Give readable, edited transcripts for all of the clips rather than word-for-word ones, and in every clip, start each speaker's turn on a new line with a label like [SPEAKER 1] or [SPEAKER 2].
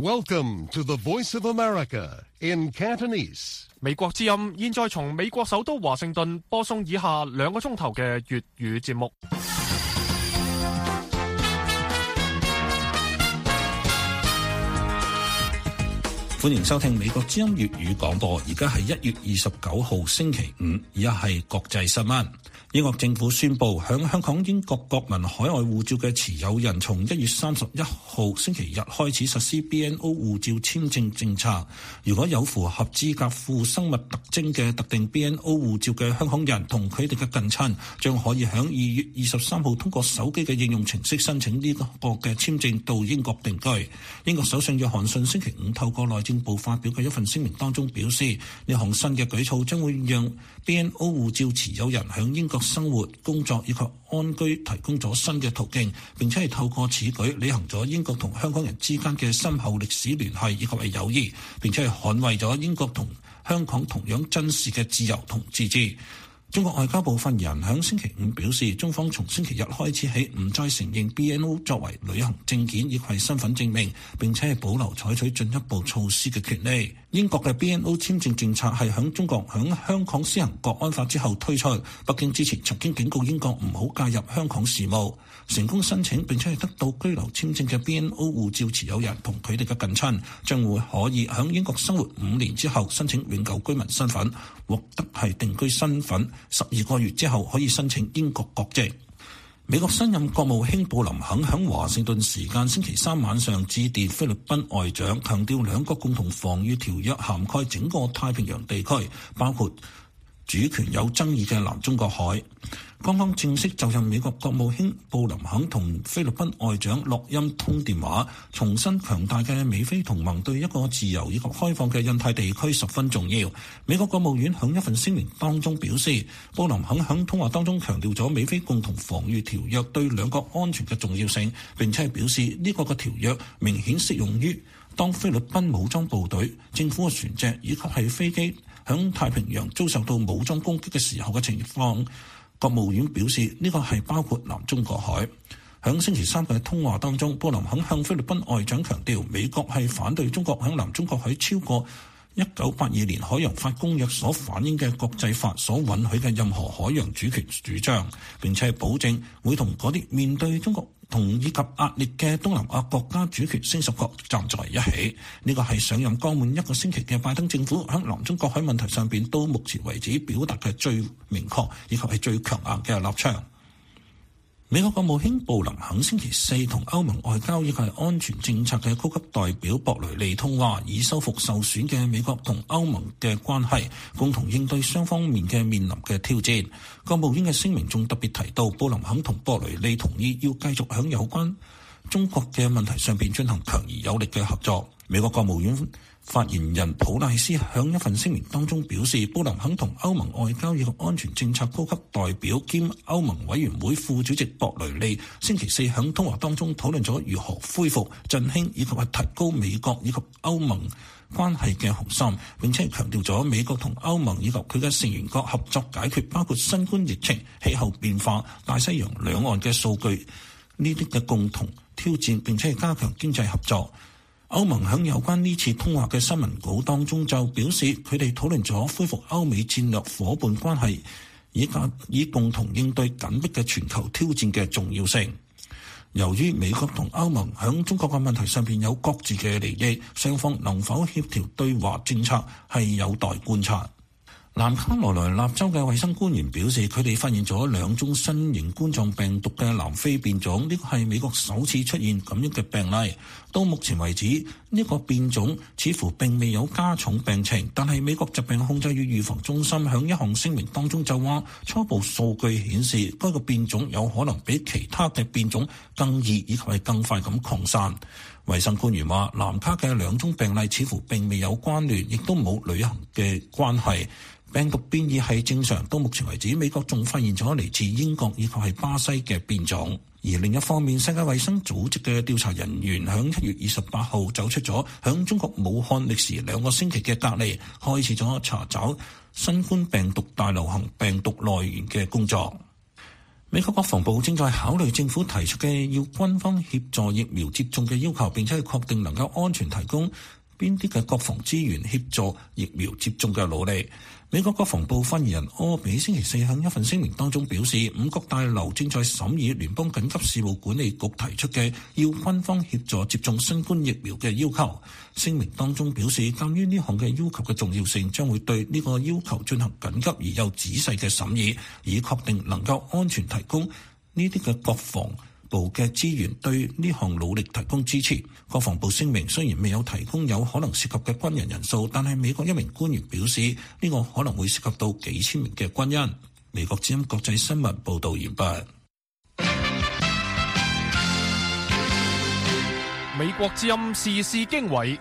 [SPEAKER 1] Welcome to the Voice of America in Cantonese.
[SPEAKER 2] 美國之音現在從美國首都華盛頓播送以下2個鐘頭嘅粵語節目。
[SPEAKER 3] 歡迎收聽美國之音粵語廣播，而家係1月29號星期五，而家係國際新聞。英國政府宣布，響香港英國國民海外護照嘅持有人，從1月31號星期日開始實施 BNO 護照簽證政策。如果有符合資格附生物特徵嘅特定 BNO 護照嘅香港人同佢哋嘅近親，將可以響2月23號通過手機嘅應用程式申請呢個嘅簽證到英國定居。英國首相約翰遜星期五透過內政部發表嘅一份聲明當中表示，呢項新嘅舉措將會讓 BNO 護照持有人響英國生活、工作以及安居提供咗新嘅途徑，並且係透過此舉履行咗英國同香港人之間嘅深厚歷史聯繫以及係友誼，並且係捍衛咗英國同香港同樣珍視嘅自由同自治。中國外交部發言人響星期五表示，中方從星期日開始起唔再承認 BNO 作為旅行證件以及身份證明，並且係保留採取進一步措施嘅權利。英國嘅 BNO 簽證政策係響中國響香港施行國安法之後推出。北京之前曾經警告英國唔好介入香港事務。成功申請並且係得到居留簽證嘅 BNO 護照持有人同佢哋嘅近親，將會可以響英國生活5年之後申請永久居民身份，獲得係定居身份，12個月之後可以申請英國國籍。美國新任國務卿布林肯響華盛頓時間星期3晚上致電菲律賓外長，強調兩國共同防禦條約涵蓋整個太平洋地區，包括主權有爭議嘅南中國海。剛剛正式就任美國國務卿布林肯同菲律賓外長洛欽通電話，重申強大嘅美菲同盟對一個自由以及開放嘅印太地區十分重要。美國國務院響一份聲明當中表示，布林肯響通話當中強調咗美菲共同防禦條約對兩國安全嘅重要性，並且係表示呢個嘅條約明顯適用於當菲律賓武裝部隊、政府嘅船隻以及係飛機響太平洋遭受到武裝攻擊嘅時候嘅情況。國務院表示呢個係包括南中國海。響星期3嘅通話當中，布林肯向菲律賓外長強調，美國係反對中國響南中國海超過1982年海洋法公約所反映嘅國際法所允許嘅任何海洋主權主張，並且保證會同嗰啲面對中國同以及壓力嘅東南亞國家主權聲十國站在一起。呢個係上任剛滿1個星期嘅拜登政府喺南中國海問題上邊到目前為止表達嘅最明確以及係最強硬嘅立場。美國國務卿布林肯星期4同歐盟外交以及安全政策嘅高級代表博雷利通話，以修復受損嘅美國同歐盟嘅關係，共同應對雙方面嘅面臨嘅挑戰。國務院嘅聲明仲特別提到，布林肯同博雷利同意要繼續喺有關中國嘅問題上邊進行強而有力嘅合作。美國國務院發言人普賴斯響一份聲明當中表示，布林肯同歐盟外交以及安全政策高級代表兼歐盟委員會副主席博雷利星期4響通話當中討論咗如何恢復、振興以及係提高美國以及歐盟關係嘅雄心，並且強調咗美國同歐盟以及佢嘅成員國合作解決包括新冠疫情、氣候變化、大西洋兩岸嘅數據呢啲嘅共同挑戰，並且係加強經濟合作。歐盟喺有關呢次通話嘅新聞稿當中就表示，佢哋討論咗恢復歐美戰略夥伴關係，以共同應對緊迫嘅全球挑戰嘅重要性。由於美國同歐盟喺中國嘅問題上邊有各自嘅利益，雙方能否協調對華政策係有待觀察。南卡羅來納州嘅衛生官員表示，佢哋發現咗2宗新型冠狀病毒嘅南非變種，呢個係美國首次出現咁樣嘅病例。到目前為止，呢個變種似乎並未有加重病情，但係美國疾病控制與預防中心響一項聲明當中就話，初步數據顯示該個變種有可能比其他嘅變種更易以及係更快咁擴散。衛生官員話，南卡嘅2宗病例似乎並未有關聯，亦都冇旅行嘅關係。病毒變異係正常，到目前為止，美國仲發現咗嚟自英國以及係巴西嘅變種。而另一方面，世界衛生組織嘅調查人員響1月28號走出咗響中國武漢歷時2個星期嘅隔離，開始咗查找新冠病毒大流行病毒來源嘅工作。 美國國防部正在考慮政府提出嘅要軍方協助疫苗接種嘅要求，並且係確定能夠安全提供邊啲嘅國防資源協助疫苗接種嘅努力。美國國防部發言人柯比星期四喺一份聲明當中表示，五角大樓正在審議聯邦緊急事務管理局提出嘅要軍方協助接種新冠疫苗嘅要求。聲明當中表示，鑑於呢項嘅要求嘅重要性，將會對呢個要求進行緊急而又仔細嘅審議，以確定能夠安全提供呢啲嘅國防部嘅資源，對呢項努力提供支持。國防部聲明雖然未有提供有可能涉及嘅軍人人數，但係美國一名官員表示，呢個可能會涉及到幾千名嘅軍人。美國之音國際新聞報道完畢。
[SPEAKER 2] 美國之音時事經緯。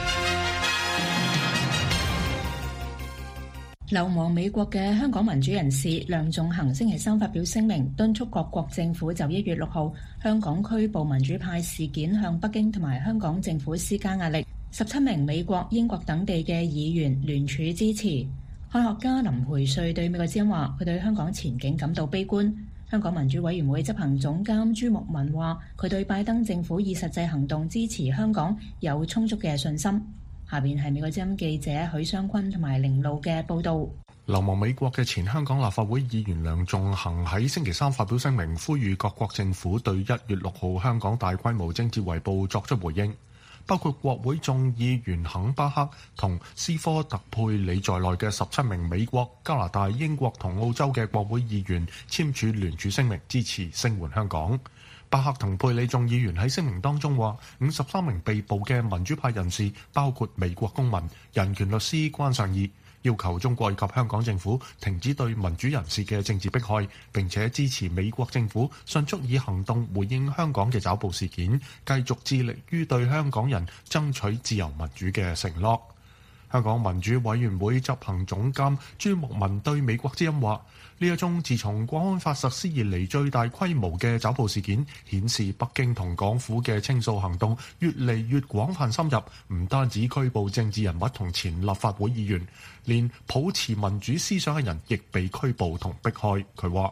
[SPEAKER 4] 流亡美國嘅香港民主人士梁頌恆星期三發表聲明，敦促各國政府就1月6號香港拘捕民主派事件向北京同埋香港政府施加壓力。17名美國、英國等地嘅議員聯署支持。漢學家林培瑞對美國之音話，佢對香港前景感到悲觀。香港民主委員會執行總監朱牧民話，佢對拜登政府以實際行動支持香港有充足嘅信心。下邊係美國之音記者許湘坤同埋凌路嘅報導。
[SPEAKER 2] 流亡美國嘅前香港立法會議員梁頌恆喺星期三發表聲明，呼籲各國政府對1月6號香港大規模政治圍捕作出回應，包括國會眾議員肯巴克同斯科特佩里在內嘅17名美國、加拿大、英國同澳洲嘅國會議員簽署聯署聲明，支持聲援香港。巴克同佩里眾議員喺聲明當中話，53名被捕嘅民主派人士包括美國公民、人權律師關尚義，要求中國以及香港政府停止對民主人士嘅政治迫害，並且支持美國政府迅速以行動回應香港嘅抓捕事件，繼續致力於對香港人爭取自由民主嘅承諾。香港民主委員會執行總監朱牧民對美國之音話，呢一宗自從國安法實施以嚟最大規模嘅抓捕事件，顯示北京同港府嘅清掃行動越嚟越廣泛深入，唔單止拘捕政治人物同前立法會議員，連抱持民主思想嘅人亦被拘捕同迫害。佢話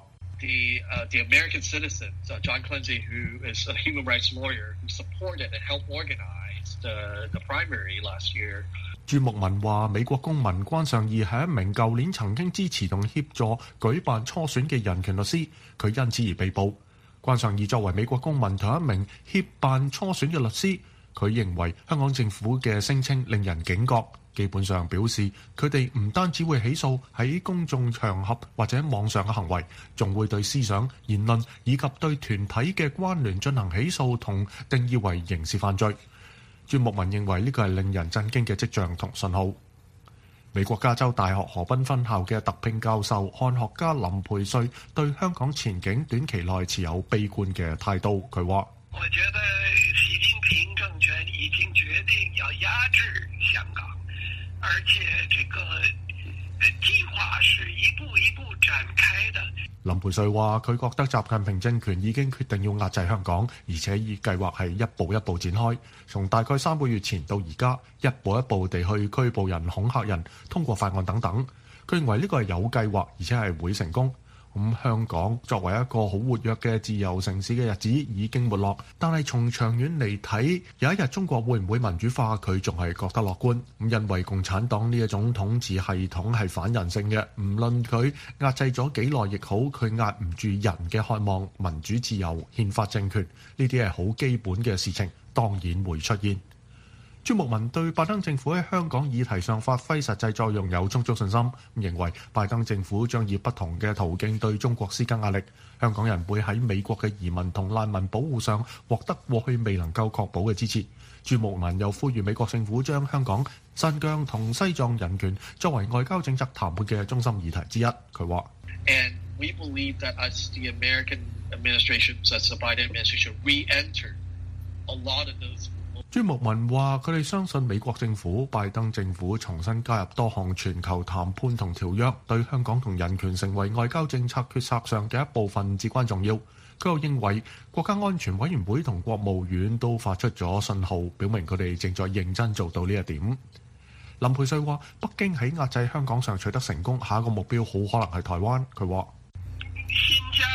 [SPEAKER 5] The American citizen, John Clancy, who is a human rights lawyer, who supported and helped organize the primary last year.
[SPEAKER 2] 朱牧民話：美國公民關尚義係一名舊年曾經支持同協助舉辦初選嘅人權律師，佢因此而被捕。關尚義作為美國公民同一名協辦初選嘅律師，佢認為香港政府嘅聲稱令人警覺，基本上表示佢哋唔單止會起訴喺公眾場合或者網上嘅行為，仲會對思想、言論以及對團體嘅關聯進行起訴同定義為刑事犯罪。朱牧民認為呢個係令人震驚嘅跡象同信號。美國加州大學河濱分校嘅特聘教授漢學家林培瑞對香港前景短期內持有悲觀嘅態度。佢話：
[SPEAKER 6] 我覺得習近平政權已經決定要壓制香港，而且這個計劃是一步一步展開的。
[SPEAKER 2] 林培瑞話：佢覺得習近平政權已經決定要壓制香港，而且以計劃係一步一步展開，從大概3個月前到而家，一步一步地去拘捕人、恐嚇人、通過法案等等。佢認為呢個係有計劃，而且係會成功。香港作為一個好活躍嘅自由城市嘅日子已經沒落，但係從長遠嚟睇，有一日中國會唔會民主化，佢仲係覺得樂觀。因為共產黨呢一種統治系統係反人性嘅，唔論佢壓制咗幾耐亦好，佢壓唔住人嘅渴望，民主自由、憲法政權呢啲係好基本嘅事情，當然會出現。朱牧民對拜登政府喺香港議題上發揮實際作用有充足信心，認為拜登政府將以不同嘅途徑對中國施加壓力，香港人會喺美國嘅移民同難民保護上獲得過去未能夠確保嘅支持。朱牧民又呼籲美國政府將香港、新疆同西藏人權作為外交政策談判嘅中心議題之一。佢話
[SPEAKER 5] And we believe that as the American administration, as the Biden administration, re-enter a lot of those.
[SPEAKER 2] 朱牧民話：佢哋相信美國政府、拜登政府重新加入多項全球談判同條約，對香港同人權成為外交政策決策上嘅一部分至關重要。佢又認為國家安全委員會同國務院都發出咗信號，表明佢哋正在認真做到呢一點。林培瑞話：北京喺壓制香港上取得成功，下一個目標好可能係台灣。佢話：
[SPEAKER 6] 新疆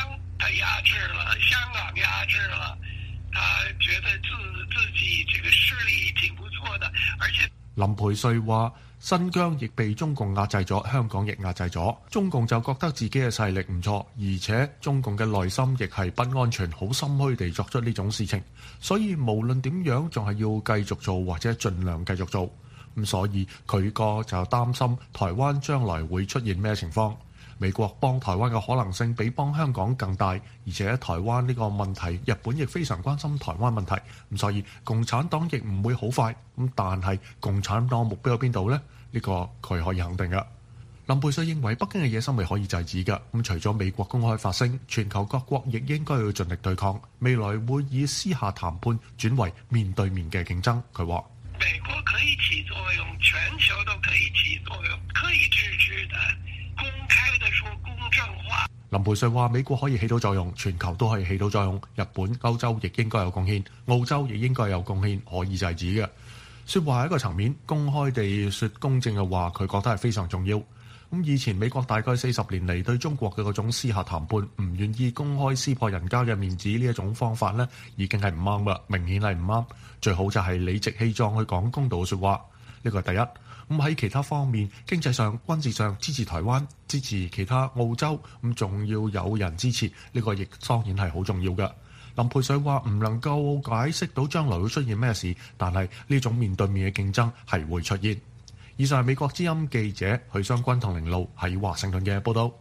[SPEAKER 6] 他壓制了，香港壓制了，他覺得自己這個勢力挺不錯的，而且
[SPEAKER 2] 林培瑞話：新疆亦被中共壓制咗，香港亦壓制咗。中共就覺得自己嘅勢力唔錯，而且中共嘅內心亦係不安全，好心虛地作出呢種事情。所以無論點樣，仲係要繼續做或者盡量繼續做。咁所以佢個就擔心台灣將來會出現咩情況。美國幫台灣嘅可能性比幫香港更大，而且台灣呢個問題，日本亦非常關心台灣問題。咁所以共產黨亦唔會好快。咁但係共產黨目標喺邊度呢？呢個佢可以肯定㗎。林培瑞認為北京嘅野心係可以制止㗎。咁除咗美國公開發聲，全球各國亦應該要盡力對抗。未來會以私下談判轉為面對面嘅競爭。佢話：
[SPEAKER 6] 美國可以起作用，全球都可以起作用，可以支持的。公開地說公正話。
[SPEAKER 2] 林培瑞話：美國可以起到作用，全球都可以起到作用。日本、歐洲亦應該有貢獻，澳洲亦應該有貢獻，可以制止嘅。説話係一個層面，公開地説公正嘅話，佢覺得係非常重要。咁以前美國大概40年嚟對中國嘅嗰種私下談判，唔願意公開撕破人家嘅面子呢一種方法呢，已經係唔啱啦，明顯係唔啱。最好就係理直氣壯去講公道嘅説話，呢個係第一。咁喺其他方面，經濟上、軍事上支持台灣、支持其他澳洲，咁仲要有人支持，呢個亦當然係好重要嘅。林培瑞話唔能夠解釋到將來會出現咩事，但係呢種面對面嘅競爭係會出現。以上係美國之音記者許湘君同凌路喺華盛頓嘅報道。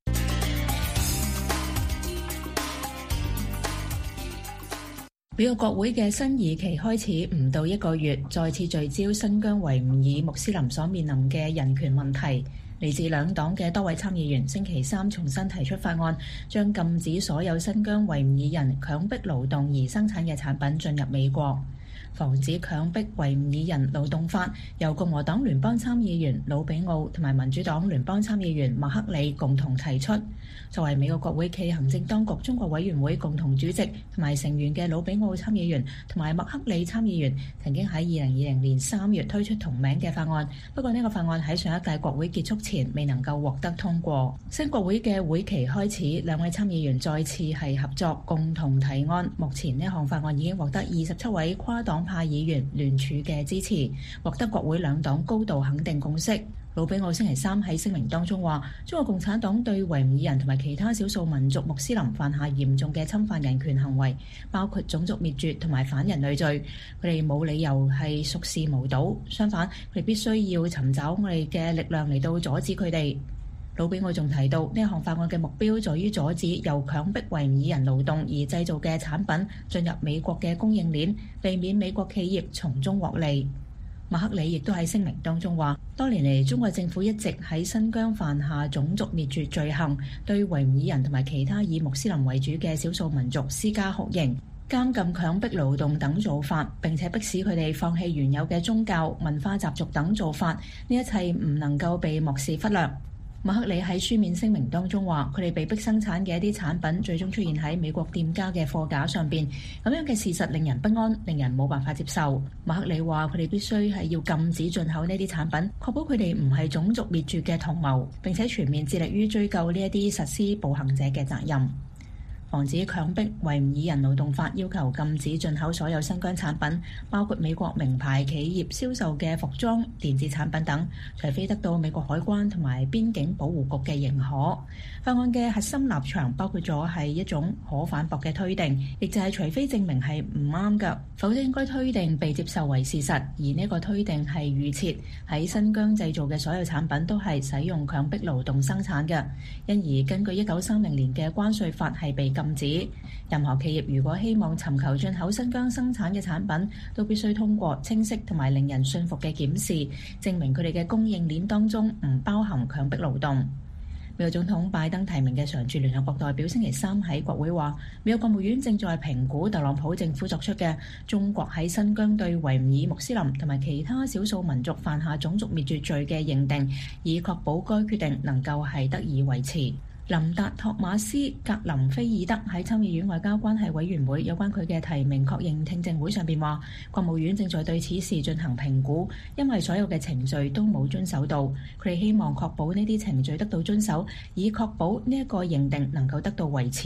[SPEAKER 4] 美國國會嘅新議期開始唔到1個月，再次聚焦新疆維吾爾穆斯林所面臨嘅人權問題。嚟自兩黨嘅多位參議員星期三重新提出法案，將禁止所有新疆維吾爾人強迫勞動而生產嘅產品進入美國。防止強迫維吾爾人勞動法由共和黨聯邦參議員魯比奧同埋民主黨聯邦參議員麥克里共同提出。作為美國國會暨行政當局中國委員會共同主席同埋成員嘅魯比奧參議員同埋麥克里參議員曾經喺2020年3月推出同名嘅法案，不過呢個法案喺上一屆國會結束前未能夠獲得通過。新國會嘅會期開始，兩位參議員再次係合作共同提案。目前呢項法案已經獲得27位跨黨派議員聯署嘅支持，獲得國會兩黨高度肯定共識。魯比奧星期三喺聲明當中話，中國共產黨對維吾爾人同埋其他少數民族穆斯林犯下嚴重嘅侵犯人權行為，包括種族滅絕同埋反人類罪。佢哋冇理由係熟視無睹，相反，佢哋必須要尋找我哋嘅力量嚟到阻止佢哋。魯比奧仲提到，呢項法案嘅目標在於阻止由強迫維吾爾人勞動而製造嘅產品進入美國嘅供應鏈，避免美國企業從中獲利。麥克里亦都喺聲明當中話，多年嚟中國政府一直喺新疆犯下種族滅絕罪行，對維吾爾人同埋其他以穆斯林為主嘅少數民族施加酷刑、監禁、強迫勞動等做法，並且迫使佢哋放棄原有嘅宗教、文化習俗等做法，呢一切唔能夠被漠視忽略。麥克里喺書面聲明當中話，佢哋被迫生產嘅一啲產品最終出現喺美國店家嘅貨架上邊，咁樣嘅事實令人不安，令人冇辦法接受。麥克里話，佢哋必須係要禁止進口呢啲產品，確保佢哋唔係種族滅絕嘅同謀，並且全面致力於追究呢一啲實施暴行者嘅責任。防止強迫維吾爾人勞動法要求禁止進口所有新疆產品，包括美國名牌企業銷售嘅服裝、電子產品等，除非得到美國海關同埋邊境保護局嘅認可。法案嘅核心立場包括咗係一種可反駁嘅推定，亦就係除非證明係唔啱㗎，否則應該推定被接受為事實。而呢個推定係預設喺新疆製造嘅所有產品都係使用強迫勞動生產嘅，因而根據1930年嘅關稅法係被禁止。任何企業如果希望尋求進口新疆生產嘅產品，都必須通過清晰同埋令人信服嘅檢視，證明佢哋嘅供應鏈當中唔包含強迫勞動。美國總統拜登提名嘅常駐聯合國代表星期三喺國會話，美國國務院正在評估特朗普政府作出嘅中國喺新疆對維吾爾穆斯林同埋其他少數民族犯下種族滅絕罪嘅認定，以確保該決定能夠係得以維持。林達托馬斯格林菲爾德喺參議院外交關係委員會有關佢嘅提名確認聽證會上邊話，國務院正在對此事進行評估，因為所有嘅程序都冇遵守到，佢哋希望確保呢啲程序得到遵守，以確保呢一個認定能夠得到維持。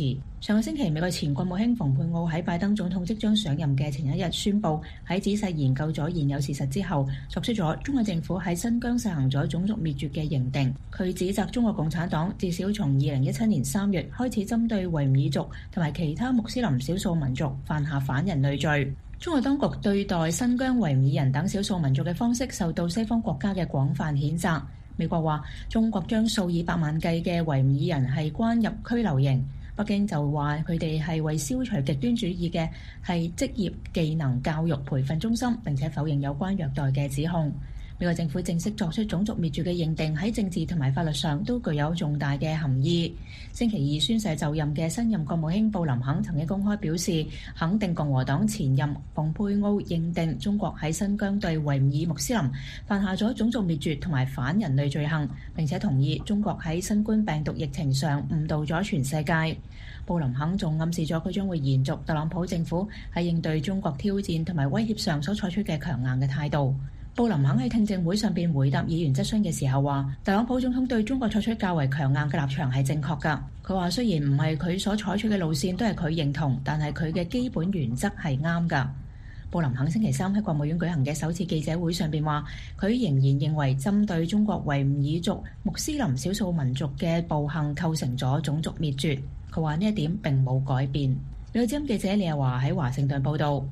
[SPEAKER 4] 上個星期，美國前國務卿蓬佩奧喺拜登總統即將上任嘅前一日宣布，喺仔細研究咗現有事實之後，作出咗中國政府喺新疆實行咗種族滅絕嘅認定。佢指責中國共產黨至少從2017年3月開始針對維吾爾族同埋其他穆斯林少數民族犯下反人類罪。中國當局對待新疆維吾爾人等少數民族嘅方式受到西方國家嘅廣泛譴責。美國話中國將數以百萬計嘅維吾爾人係關入拘留營。北京就話佢哋係為消除極端主義嘅係職業技能教育培訓中心，並且否認有關虐待嘅指控。美國政府正式作出種族滅絕嘅認定，喺政治同埋法律上都具有重大嘅含義。星期二宣誓就任嘅新任國務卿布林肯曾經公開表示，肯定共和黨前任蓬佩奧認定中國喺新疆對維吾爾穆斯林犯下咗種族滅絕同埋反人類罪行，並且同意中國喺新冠病毒疫情上誤導咗全世界。布林肯仲暗示咗佢將會延續特朗普政府喺應對中國挑戰同埋威脅上所採取嘅強硬嘅態度。布林肯喺聽證會上邊回答議員質詢嘅時候話，特朗普總統對中國採取較為強硬嘅立場係正確㗎。佢話雖然唔係佢所採取嘅路線都係佢認同，但係佢嘅基本原則係啱㗎。布林肯星期三喺國務院舉行嘅首次記者會上邊話，佢仍然認為針對中國維吾爾族、穆斯林少數民族嘅暴行構成咗種族滅絕。佢話呢一點並冇改變。美國之音記者李日華喺華盛頓報導。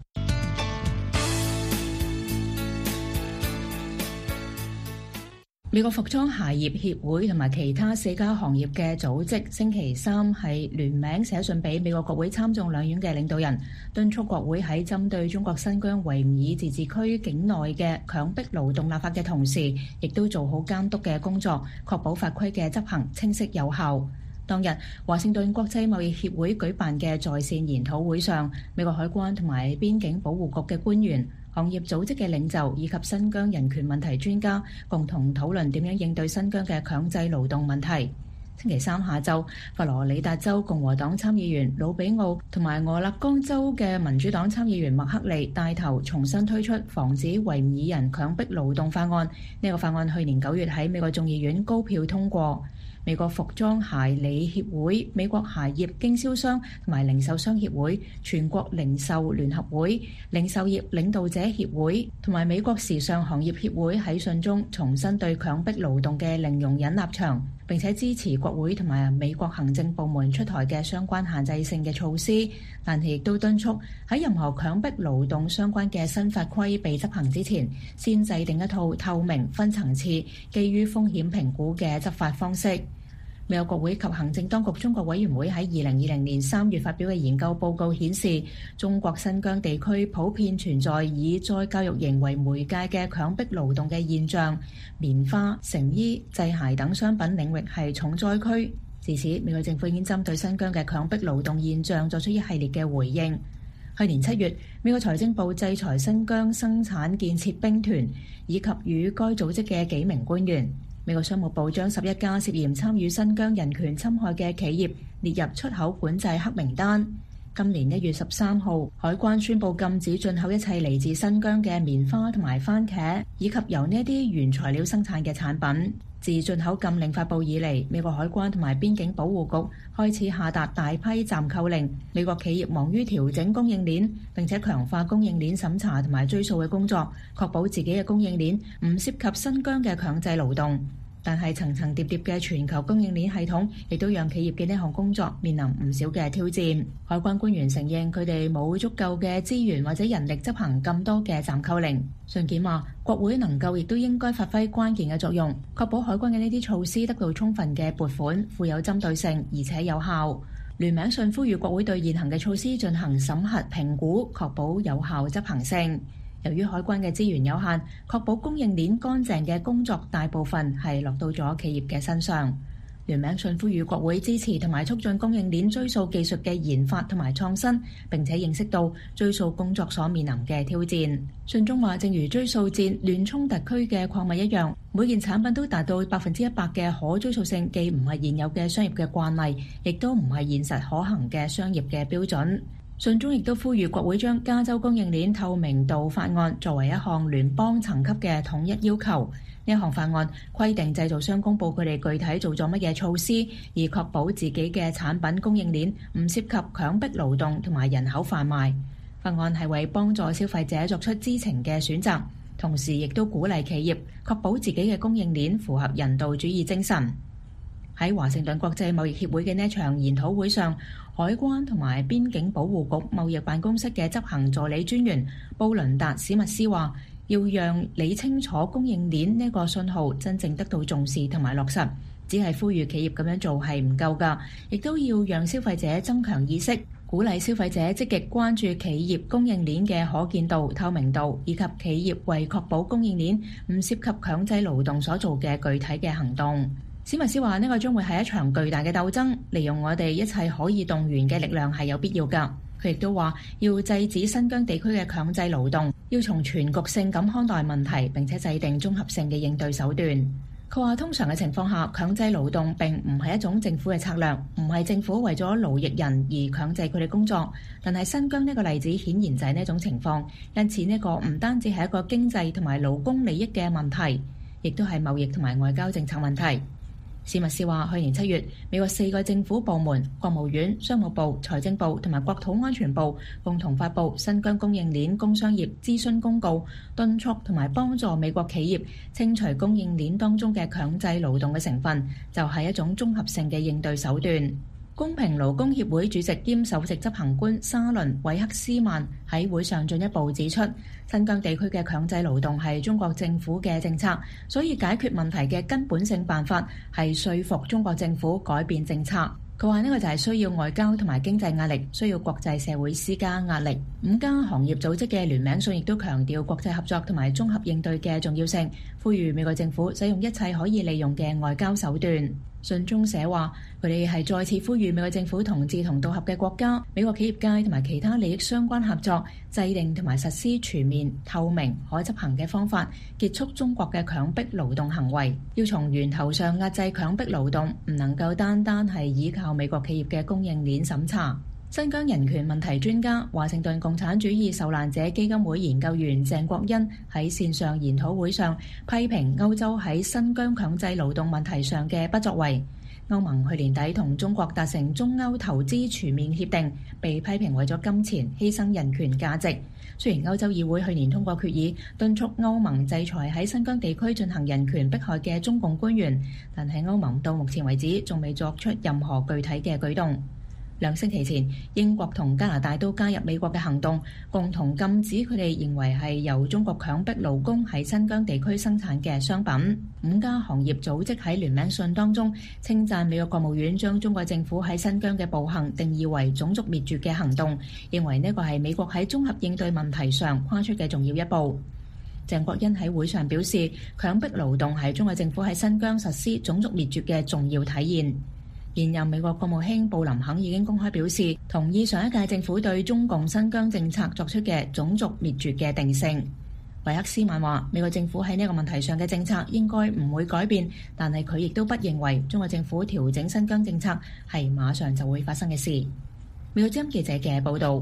[SPEAKER 4] 美國服裝鞋業協會同埋其他4家行業嘅組織星期三係聯名寫信俾美國國會參眾兩院嘅領導人，敦促國會喺針對中國新疆維吾爾自治區境內嘅強迫勞動立法嘅同時，亦都做好監督嘅工作，確保法規嘅執行清晰有效。當日，華盛頓國際貿易協會舉辦嘅在線研討會上，美國海關同埋邊境保護局嘅官員、行業組織嘅領袖以及新疆人權問題專家共同討論點樣應對新疆嘅強制勞動問題。星期三下晝，佛羅里達州共和黨參議員魯比奧同埋俄勒岡州嘅民主黨參議員麥克利帶頭重新推出防止維吾爾人強迫勞動法案。呢個法案去年9月喺美國眾議院高票通過。美國服裝鞋理協會、美國鞋業經銷商同埋零售商協會、全國零售聯合會、零售業領導者協會同埋美國時尚行業協會喺信中重申對強迫勞動嘅零容忍立場，並且支持國會同埋美國行政部門出台嘅相關限制性嘅措施，但係亦都敦促喺任何強迫勞動相關嘅新法規被執行之前，先制定一套透明、分層次、基於風險評估嘅執法方式。美國國會及行政當局中國委員會喺2020年3月發表嘅研究報告顯示，中國新疆地區普遍存在以再教育營為媒介嘅強迫勞動嘅現象，棉花、成衣、製鞋等商品領域係重災區。自此，美國政府已經針對新疆嘅強迫勞動現象作出一系列嘅回應。去年7月，美國財政部制裁新疆生產建設兵團以及與該組織嘅幾名官員。美國商務部將11家涉嫌參與新疆人權侵害嘅企業列入出口管制黑名單。今年1月13號，海關宣布禁止進口一切嚟自新疆嘅棉花同埋番茄，以及由呢啲原材料生產嘅產品。自進口禁令發布以嚟，美國海關同埋邊境保護局開始下達大批暫扣令。美國企業忙於調整供應鏈，並且強化供應鏈審查同埋追溯嘅工作，確保自己嘅供應鏈唔涉及新疆嘅強制勞動。但係層層疊疊嘅全球供應鏈系統，亦都讓企業嘅呢項工作面臨唔少嘅挑戰。海關官員承認佢哋冇足夠嘅資源或者人力執行咁多嘅暫扣令。信件話，國會能夠亦都應該發揮關鍵嘅作用，確保海關嘅呢啲措施得到充分嘅撥款，富有針對性，而且有效。聯名信呼籲國會對現行嘅措施進行審核評估，確保有效執行性。由於海關嘅資源有限，確保供應鏈乾淨嘅工作大部分係落到咗企業嘅身上。聯名信呼籲國會支持同埋促進供應鏈追溯技術嘅研發同埋創新，並且認識到追溯工作所面臨嘅挑戰。信中話，正如追溯戰亂衝突區嘅礦物一樣，每件產品都達到100%嘅可追溯性，既唔係現有嘅商業嘅慣例，亦都唔係現實可行嘅商業嘅標準。 信中亦都呼籲國會將加州供應鏈透明度法案作為一項聯邦層級嘅統一要求。呢一項法案規定製造商公佈佢哋具體做咗乜嘢措施，以確保自己嘅產品供應鏈唔涉及強迫勞動同埋人口販賣。法案係為幫助消費者作出知情嘅選擇，同時亦都鼓勵企業確保自己嘅供應鏈符合人道主義精神。喺華盛頓國際貿易協會嘅呢場研討會上，海關同埋邊境保護局貿易辦公室嘅執行助理專員布倫達史密斯話，要讓理清楚供應鏈呢個信號真正得到重視同埋落實，只係呼籲企業咁樣做係唔夠㗎，亦都要讓消費者增強意識，鼓勵消費者積極關注企業供應鏈嘅可見度、透明度，以及企業為確保供應鏈唔涉及強制勞動所做嘅具體嘅行動。史密斯話：呢個將會係一場巨大嘅鬥爭，利用我哋一切可以動員嘅力量係有必要㗎。佢亦都話要制止新疆地區嘅強制勞動，要從全局性咁看待問題，並且制定綜合性嘅應對手段。佢話通常嘅情況下，強制勞動並唔係一種政府嘅策略，唔係政府為咗勞役人而強制佢哋工作。但係新疆呢個例子顯然就係呢種情況，因此呢個唔單止係一個經濟同埋勞工利益嘅問題，亦都係貿易同埋外交政策問題。史密斯話：去年7月，美國4個政府部門、國務院、商務部、財政部同埋國土安全部共同發布新疆供應鏈工商業諮詢公告，敦促同埋幫助美國企業清除供應鏈當中嘅強制勞動嘅成分，就係一種綜合性嘅應對手段。公平勞工協會主席兼首席執行官沙倫韋克斯曼喺會上進一步指出，新疆地區嘅強制勞動係中國政府嘅政策，所以解決問題嘅根本性辦法係說服中國政府改變政策。佢話呢個就係需要外交同埋經濟壓力，需要國際社會施加壓力。5家行業組織嘅聯名信亦都強調國際合作同埋綜合應對嘅重要性，呼籲美國政府使用一切可以利用嘅外交手段。信中寫話，佢哋係再次呼籲美國政府同志同道合嘅國家、美國企業界同埋其他利益相關合作，制定同埋實施全面、透明、可執行嘅方法，結束中國嘅強迫勞動行為。要從源頭上壓制強迫勞動，唔能夠單單係依靠美國企業嘅供應鏈審查。新疆人權問題專家、華盛頓共產主義受難者基金會研究員鄭國恩喺線上研討會上批評歐洲喺新疆強制勞動問題上嘅不作為。歐盟去年底同中國達成中歐投資全面協定，被批評為咗金錢犧牲人權價值。雖然歐洲議會去年通過決議，敦促歐盟制裁喺新疆地區進行人權迫害嘅中共官員，但係歐盟到目前為止仲未作出任何具體嘅舉動。2星期前，英國同加拿大都加入美國嘅行動，共同禁止佢哋認為係由中國強迫勞工喺新疆地區生產嘅商品。5家行業組織喺聯名信當中稱讚美國國務院將中國政府喺新疆嘅暴行定義為種族滅絕嘅行動，認為呢個係美國喺綜合應對問題上跨出嘅重要一步。鄭國恩喺會上表示，強迫勞動係中國政府喺新疆實施種族滅絕嘅重要體現。現任美國國務卿布林肯已經公開表示，同意上一屆政府對中共新疆政策作出嘅種族滅絕嘅定性。維克斯曼話，美國政府喺呢個問題上嘅政策應該唔會改變，但係佢亦都不認為中國政府調整新疆政策係馬上就會發生嘅事。美國之音記者嘅報導。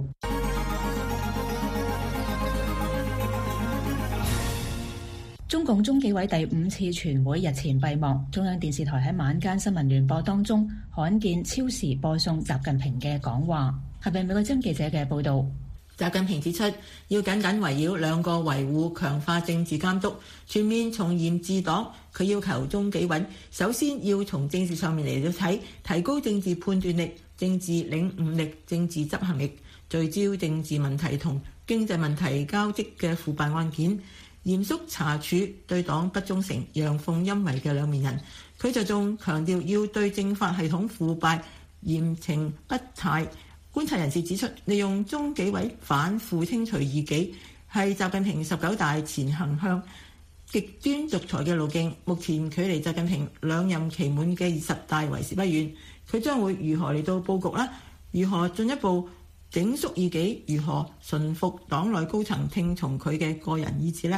[SPEAKER 4] 中共中紀委第5次全會日前閉幕，中央電視台喺晚間新聞聯播當中罕見超時播送習近平嘅講話。下邊美國之音記者嘅報導。
[SPEAKER 7] 習近平指出，要緊緊圍繞兩個維護強化政治監督，全面從嚴治黨。佢要求中紀委首先要從政治上面嚟到睇，提高政治判斷力、政治領悟力、政治執行力，聚焦政治問題同經濟問題交織嘅腐敗案件，嚴肅查處對黨不忠誠、陽奉陰違嘅兩面人。佢就仲強調要對政法系統腐敗嚴懲不貸。觀察人士指出，利用中紀委反腐清除異己係習近平19大前行向極端獨裁嘅路徑。目前距離習近平2任期滿嘅20大為時不遠，佢將會如何嚟到佈局啦？如何進一步整肅異己？如何馴服黨內高層聽從佢嘅個人意志呢？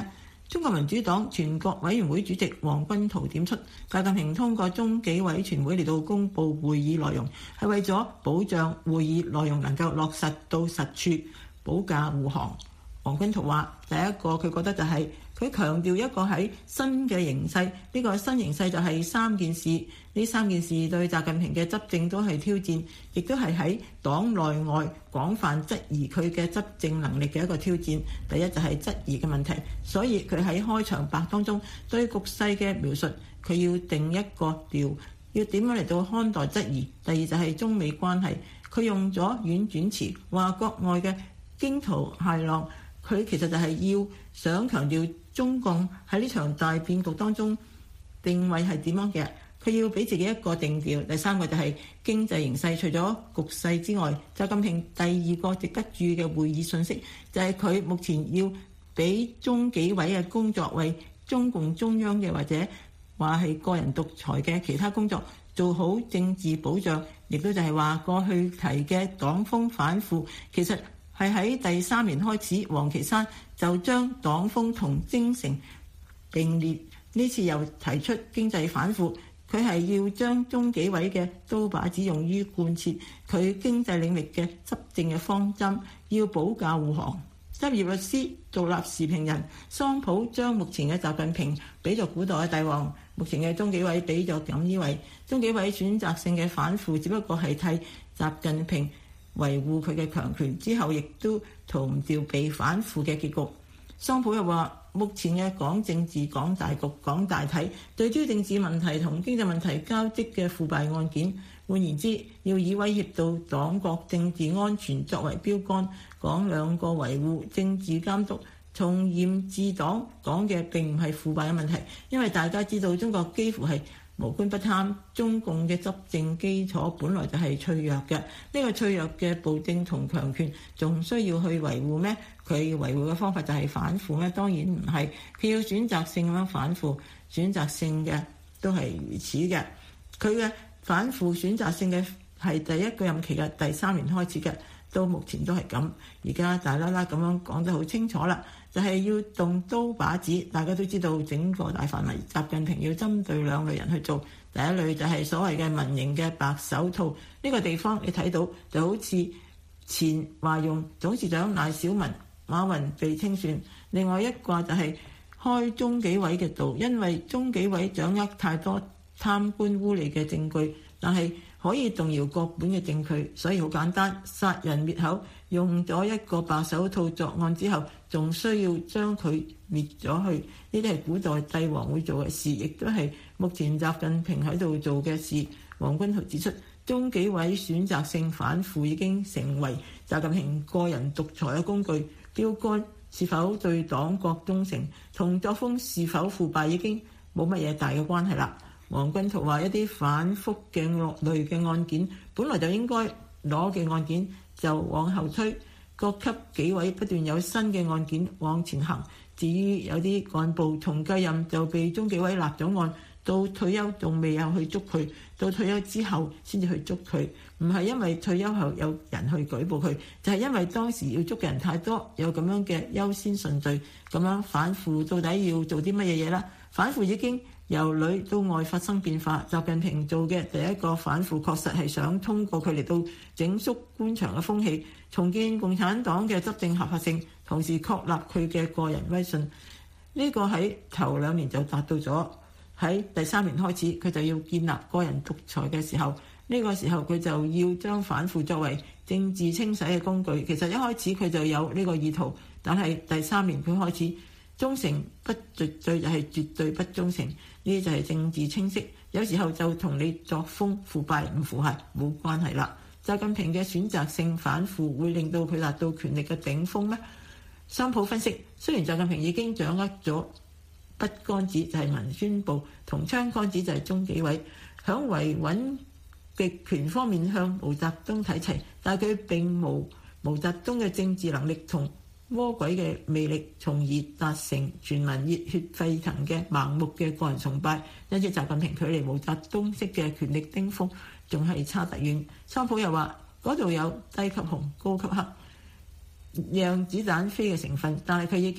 [SPEAKER 7] 中國民主黨全國委員會主席黃君濤點出，習近平通過中紀委全會嚟到公佈會議內容，係為咗保障會議內容能夠落實到實處，保駕護航。黃君濤話：第一個佢覺得就係佢強調一個喺新嘅形勢，呢個新形勢就係三件事，呢三件事對習近平嘅執政都係挑戰，亦都係喺黨內外廣泛質疑佢嘅執政能力嘅一個挑戰。第一就係質疑嘅問題，所以佢喺開場白當中對局勢嘅描述，佢要定一個調，要點樣嚟到看待質疑。第二就係中美關係，佢用咗婉轉詞，話國外嘅驚濤駭浪，佢其實就係要想強調中共喺呢場大變局當中定位係點樣嘅，佢要俾自己一個定調。第三個就係經濟形勢，除咗局勢之外，習近平第二個值得注意嘅會議信息就係佢目前要俾中紀委嘅工作為中共中央嘅或者話係個人獨裁嘅其他工作做好政治保障，亦都就係話過去提嘅黨風反腐，其實係喺第3年開始，王岐山就將黨風同精誠並列。呢次又提出經濟反腐，佢係要將中紀委嘅刀把子用於貫徹佢經濟領域嘅執政嘅方針，要保駕護航。執業律師、獨立時評人桑普將目前嘅習近平比作古代嘅帝王，目前嘅中紀委比作錦衣衛。中紀委選擇性嘅反腐，只不過係替習近平維護佢嘅強權，之後亦都逃唔掉被反腐嘅結局。桑普又話：目前嘅講政治、講大局、講大體，對於政治問題同經濟問題交織嘅腐敗案件，換言之，要以威脅到黨國政治安全作為標杆，講兩個維護政治監督、從嚴治黨，講嘅並唔係腐敗嘅問題，因為大家知道中國幾乎係無官不貪，中共嘅執政基礎本來就係脆弱嘅，呢個脆弱嘅暴政同強權仲需要去維護咩？佢維護嘅方法就係反腐咩？當然唔係，佢要選擇性咁樣反腐，選擇性嘅都係如此嘅。佢嘅反腐選擇性嘅係第一個任期嘅第3年開始嘅，到目前都係咁。而家大啦啦咁樣講得好清楚啦，就係要動刀把子。大家都知道整個大範圍，習近平要針對兩類人去做。第一類就係所謂嘅民營嘅白手套，呢個地方你睇到就好似前華融董事長賴小民、馬雲被清算。另外一個就係開中紀委嘅道，因為中紀委掌握太多貪官污吏嘅證據，但係可以動搖國本嘅證據，所以好簡單，殺人滅口，用咗一個白手套作案之後，仲需要將佢滅咗去。呢啲係古代帝王會做嘅事，亦都係目前習近平喺度做嘅事。黃君濤指出，中紀委選擇性反腐已經成為習近平個人獨裁嘅工具，標杆是否對黨國忠誠同作風是否腐敗已經冇乜嘢大嘅關係啦。黃君濤話：一啲反覆嘅惡類嘅案件，本來就應該攞嘅案件就往後推，各級紀委不斷有新嘅案件往前行。至於有啲幹部從繼任就被中紀委立咗案，到退休仲未有去捉佢，到退休之後先至去捉佢，唔係因為退休後有人去舉報佢，就係因為當時要捉嘅人太多，有咁樣嘅優先順序。咁樣反腐到底要做啲乜嘢嘢啦？反腐已經由內到外發生變化。習近平做嘅第一個反腐，確實係想通過佢嚟到整肅官場嘅風氣，重建共產黨嘅執政合法性，同時確立佢嘅個人威信。呢個喺頭2年就達到咗，喺第3年開始佢就要建立個人獨裁嘅時候，呢個時候佢就要將反腐作為政治清洗嘅工具。其實一開始佢就有呢個意圖，但係第3年佢開始忠誠不絕對就係絕對不忠誠，呢啲就係政治清晰。有時候就同你作風腐敗唔符合冇關係啦。習近平嘅選擇性反腐會令到佢達到權力嘅頂峰咩？桑普分析，雖然習近平已經掌握咗筆桿子就係文宣部同槍桿子就係中紀委，響維穩極權方面向毛澤東睇齊，但係佢並無毛澤東嘅政治能力同魔鬼嘅魅力，從而達成全民熱血沸騰嘅盲目嘅個人崇拜。因此習近平距離毛澤東式嘅權力頂峰仲係差得遠。桑普又話嗰度有低級紅高級黑讓子彈飛嘅成分，但係佢已經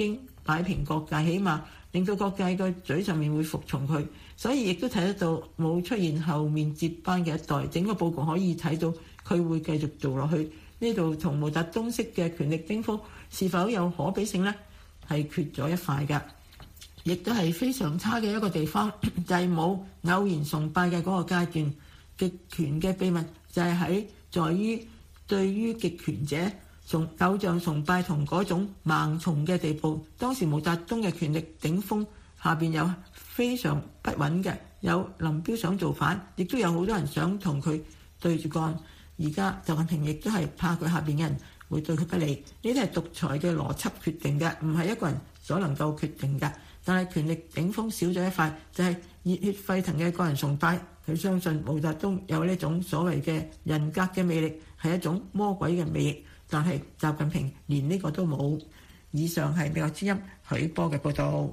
[SPEAKER 7] 擺平各界，起碼令到各界個嘴上面會服從佢。所以亦都睇得到冇出現後面接班嘅一代，整個佈局可以睇到佢會繼續做落去。呢度同毛澤東式嘅權力頂峰是否有可比性呢？係缺咗一塊㗎，亦都係非常差嘅一個地方，就係冇偶然崇拜嘅嗰個階段。極權嘅秘密就係在於對於極權者從偶像崇拜同嗰種盲從嘅地步。當時毛澤東嘅權力頂峰下邊有非常不穩嘅，有林彪想造反，亦都有好多人想同佢對住幹。而家習近平亦都係怕佢下邊嘅人會對佢不利，呢啲係獨裁嘅邏輯決定嘅，唔係一個人所能夠決定嘅。但係權力頂峰少咗一塊，就係熱血沸騰嘅個人崇拜。佢相信毛澤東有呢種所謂嘅人格嘅魅力，係一種魔鬼嘅魅力，但係習近平連呢個都冇。以上係美國之音許波嘅報導。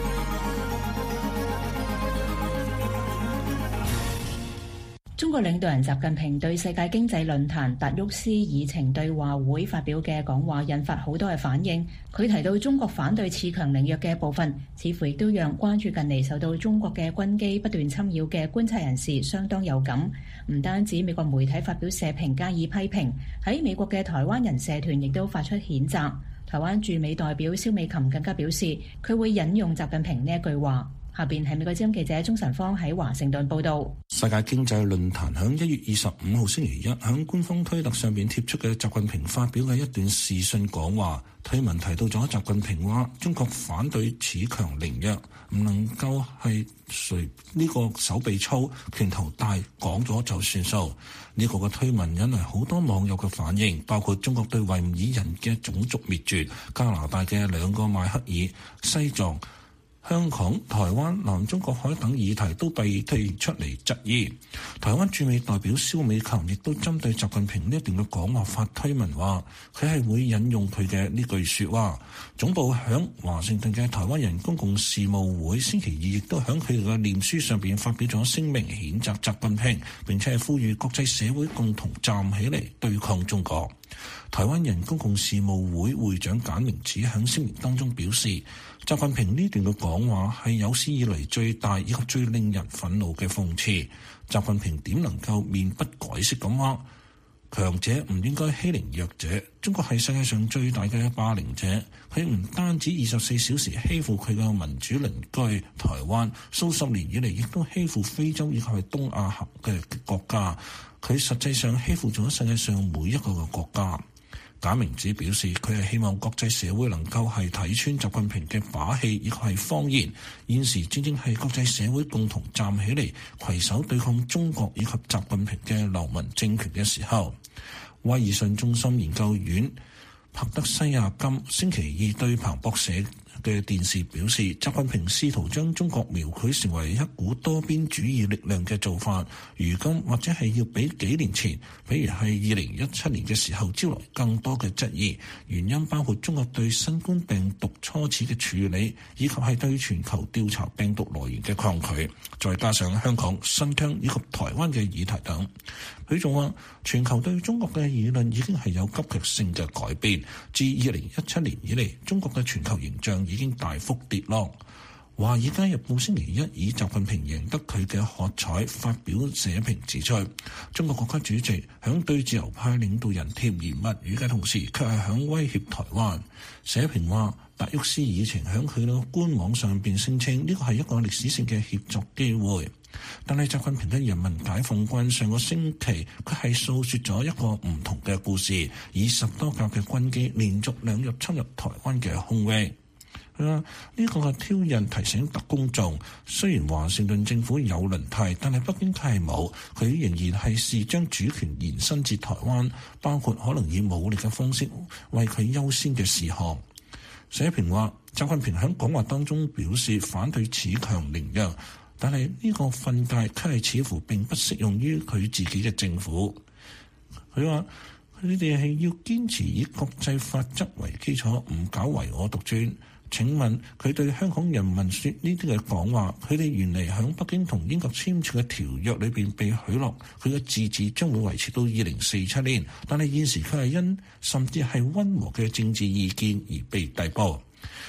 [SPEAKER 4] 中國領導人習近平對世界經濟論壇達沃斯議程對話會發表嘅講話引發好多嘅反應。佢提到中國反對恃強凌弱嘅部分，似乎亦都讓關注近嚟受到中國嘅軍機不斷侵擾嘅觀察人士相當有感。唔單止美國媒體發表社評加以批評，喺美國嘅台灣人社團亦都發出譴責。台灣駐美代表蕭美琴更加表示，佢會引用習近平呢一句話。下邊係美國之音記者鍾晨芳喺華盛頓報導。
[SPEAKER 3] 世界經濟論壇響1月25號星期一響官方推特上面貼出嘅習近平發表嘅一段視訊講話，推文提到咗習近平話中國反對恃強凌弱，唔能夠係隨呢個手臂粗拳頭大講咗就算數。呢個嘅推文引嚟好多網友嘅反應，包括中國對維吾爾人嘅種族滅絕、加拿大嘅2個邁克爾、西藏、香港、台灣、南中國海等議題都被提出嚟質疑。台灣駐美代表蕭美琴亦都針對習近平呢一段嘅講話發推文話，佢係會引用佢嘅呢句説話。總部響華盛頓嘅台灣人公共事務會星期二亦都響佢哋嘅臉書上邊發表咗聲明，譴責習近平，並且係呼籲國際社會共同站起嚟對抗中國。台灣人公共事務會會長簡明子喺聲明當中表示，習近平呢段嘅講話係有史以嚟最大以及最令人憤怒嘅諷刺。習近平點能夠面不改色咁話，強者唔應該欺凌弱者？中國係世界上最大嘅霸凌者，佢唔單止24小時欺負佢嘅民主鄰居台灣，數十年以嚟亦都欺負非洲以及係東亞嘅國家，佢實際上欺負咗世界上每一個嘅國家。簡明子表示，佢係希望國際社會能夠係睇穿習近平嘅把戲以及係謊言。現時正正係國際社會共同站起嚟，攜手對抗中國以及習近平嘅流氓政權嘅時候。威爾遜中心研究院帕德西亞金星期二對彭博社嘅電視表示，習近平試圖將中國描繪成為一股多邊主義力量嘅做法，如今或者係要比幾年前，比如係2017年嘅時候招來更多嘅質疑。原因包括中國對新冠病毒初始嘅處理，以及係對全球調查病毒來源嘅抗拒，再加上香港、新疆以及台灣嘅議題等。佢仲話，全球對中國嘅議論已經係有急劇性嘅改變。自2017年以嚟，中國嘅全球形象已經大幅跌落。華爾街日報星期一以習近平贏得佢嘅喝彩發表社評指出，中國國家主席響對自由派領導人甜言蜜語嘅同時，卻係響威脅台灣。社評話，達沃斯議程響佢嘅官網上邊聲稱呢個係一個歷史性嘅協作機會。但係習近平嘅人民解放軍上個星期佢係訴說咗一個唔同嘅故事，以10多架嘅軍機連續2日侵入台灣嘅空域。呢個嘅挑釁提醒特公眾，雖然華盛頓政府有輪替，但係北京佢係冇，佢仍然係視將主權延伸至台灣，包括可能以武力嘅方式為佢優先嘅事項。社評話，習近平喺講話當中表示反對恃強凌弱，但係呢個訓誡卻係似乎並不適用於佢自己嘅政府。佢話，佢哋係要堅持以國際法則為基礎，唔搞唯我獨尊。請問佢對香港人民說呢啲嘅講話，佢哋原嚟響北京同英國簽署嘅條約裏邊被許諾，佢嘅自治將會維持到2047年，但係現時佢係因甚至係溫和嘅政治意見而被逮捕。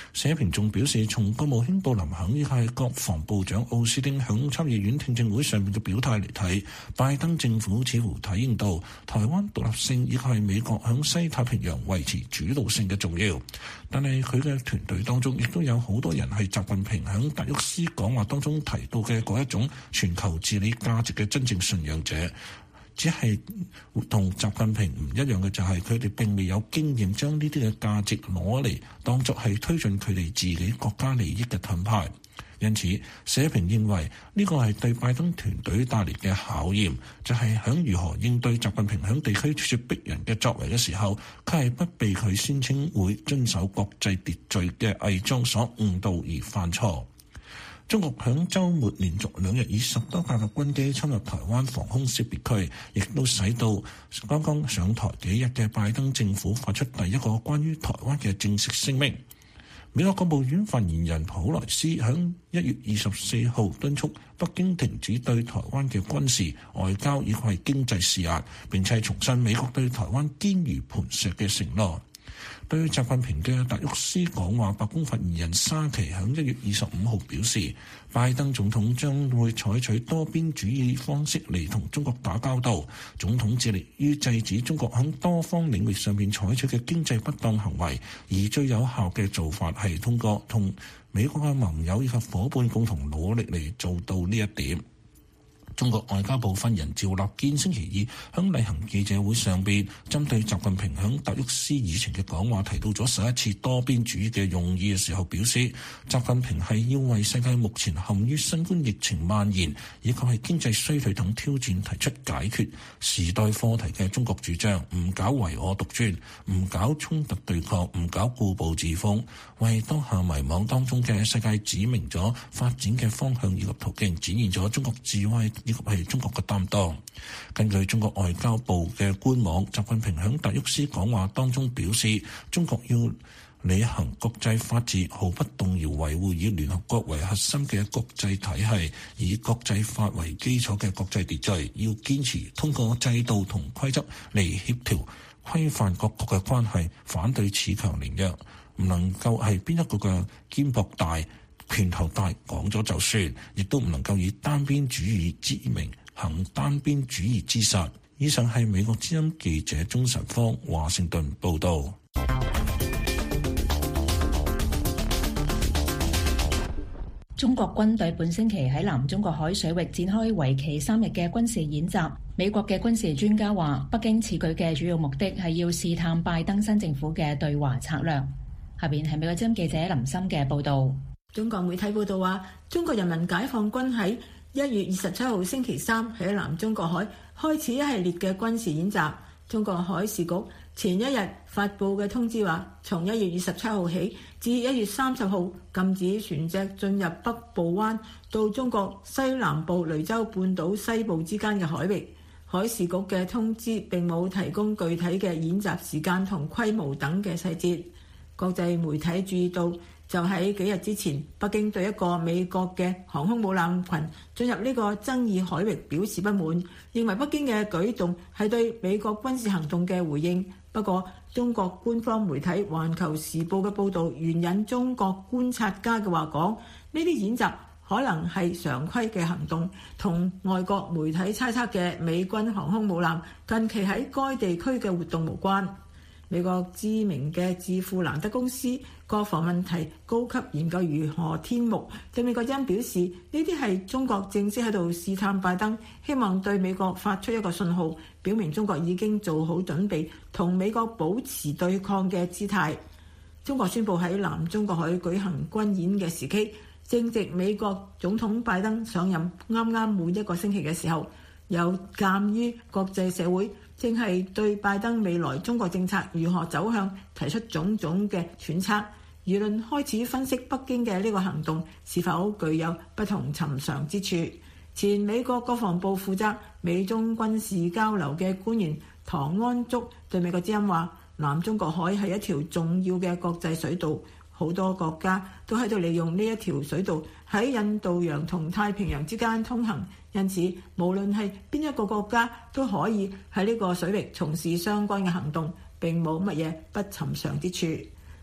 [SPEAKER 3] 社評仲表示，從國務卿布林肯以及國防部長奧斯汀響參議院聽證會上面嘅表態嚟睇，拜登政府似乎體現到台灣獨立性以及係美國響西太平洋維持主導性嘅重要。但係佢嘅團隊當中亦都有好多人係習近平響達沃斯講話當中提到嘅嗰一種全球治理價值嘅真正信仰者。只係同習近平唔一樣嘅就係佢哋並未有經驗將呢啲嘅價值攞嚟當作係推進佢哋自己國家利益嘅盾牌。因此社評認為呢個係對拜登團隊帶嚟嘅考驗，就係響如何應對習近平響地區咄咄逼人嘅作為嘅時候，佢係不被佢宣稱會遵守國際秩序嘅偽裝所誤導而犯錯。中國響週末連續2日以10多架嘅軍機侵入台灣防空識別區，亦都使到剛剛上台幾日嘅拜登政府發出第一個關於台灣嘅正式聲明。美國國務院發言人普萊斯響1月24號敦促北京停止對台灣嘅軍事、外交以及係經濟施壓，並且重申美國對台灣堅如磐石嘅承諾。對習近平嘅達沃斯講話，白宮發言人沙奇響1月25號表示，拜登總統將會採取多邊主義方式嚟同中國打交道。總統致力於制止中國響多方領域上面採取嘅經濟不當行為，而最有效嘅做法係通過同美國嘅盟友以及夥伴共同努力嚟做到呢一點。中國外交部發言人趙立堅星期二響例行記者會上邊，針對習近平響達沃斯議程嘅講話提到咗11次多邊主義嘅用意嘅時候，表示習近平係要為世界目前陷於新冠疫情蔓延以及係經濟衰退等挑戰提出解決時代課題嘅中國主張，唔搞唯我獨尊，唔搞衝突對抗，唔搞固步自封，為當下迷惘當中嘅世界指明咗發展嘅方向以及途徑，展現咗中國智慧以及係中國嘅擔當。根據中國外交部嘅官網，習近平響達沃斯講話當中表示，中國要履行國際法治，毫不動搖維護以聯合國為核心嘅國際體系，以國際法為基礎嘅國際秩序，要堅持通過制度同規則嚟協調規範各國嘅關係，反對恃強凌弱，唔能夠係邊一個嘅肩膊大拳頭大講咗就算，亦都唔能夠以單邊主義之名行單邊主義之實。以上係美國之音記者鍾晨芳華盛頓報導。
[SPEAKER 4] 中國軍隊本星期喺南中國海水域展開為期3日嘅軍事演習。美國嘅軍事專家話，北京此舉嘅主要目的係要試探拜登新政府嘅對華策略。下邊係美國之音記者林森嘅報導。
[SPEAKER 7] 中國媒體報道話，中國人民解放軍喺1月27號星期三喺南中國海開始一系列嘅軍事演習。中國海事局前一日發布嘅通知話，從1月27號起至1月30號禁止船隻進入北部灣到中國西南部雷州半島西部之間嘅海域。海事局嘅通知並冇提供具體嘅演習時間同規模等嘅細節。國際媒體注意到，就喺幾日之前，北京對一個美國嘅航空母艦群進入呢個爭議海域表示不滿，認為北京嘅舉動係對美國軍事行動嘅回應。不過，中國官方媒體《環球時報》嘅報導援引中國觀察家嘅話講，呢啲演習可能係常規嘅行動，同外國媒體猜測嘅美軍航空母艦近期喺該地區嘅活動無關。美國知名嘅智庫蘭德公司國防問題高級研究員何天木對美國之音表示，呢啲係中國正式喺度試探拜登，希望對美國發出一個信號，表明中國已經做好準備同美國保持對抗嘅姿態。中國宣布喺南中國海舉行軍演嘅時期，正值美國總統拜登上任啱啱滿1個星期嘅時候，有鑑於國際社會正係對拜登未來中國政策如何走向提出種種嘅揣測，輿論開始分析北京嘅呢個行動是否具有不同尋常之處。前美國國防部負責美中軍事交流嘅官員唐安竹對美國之音話，南中國海係一條重要嘅國際水道，好多國家都喺度利用呢一條水道喺印度洋同太平洋之間通行，因此無論係邊一個國家都可以喺呢個水域從事相關嘅行動，並冇乜嘢不尋常之處。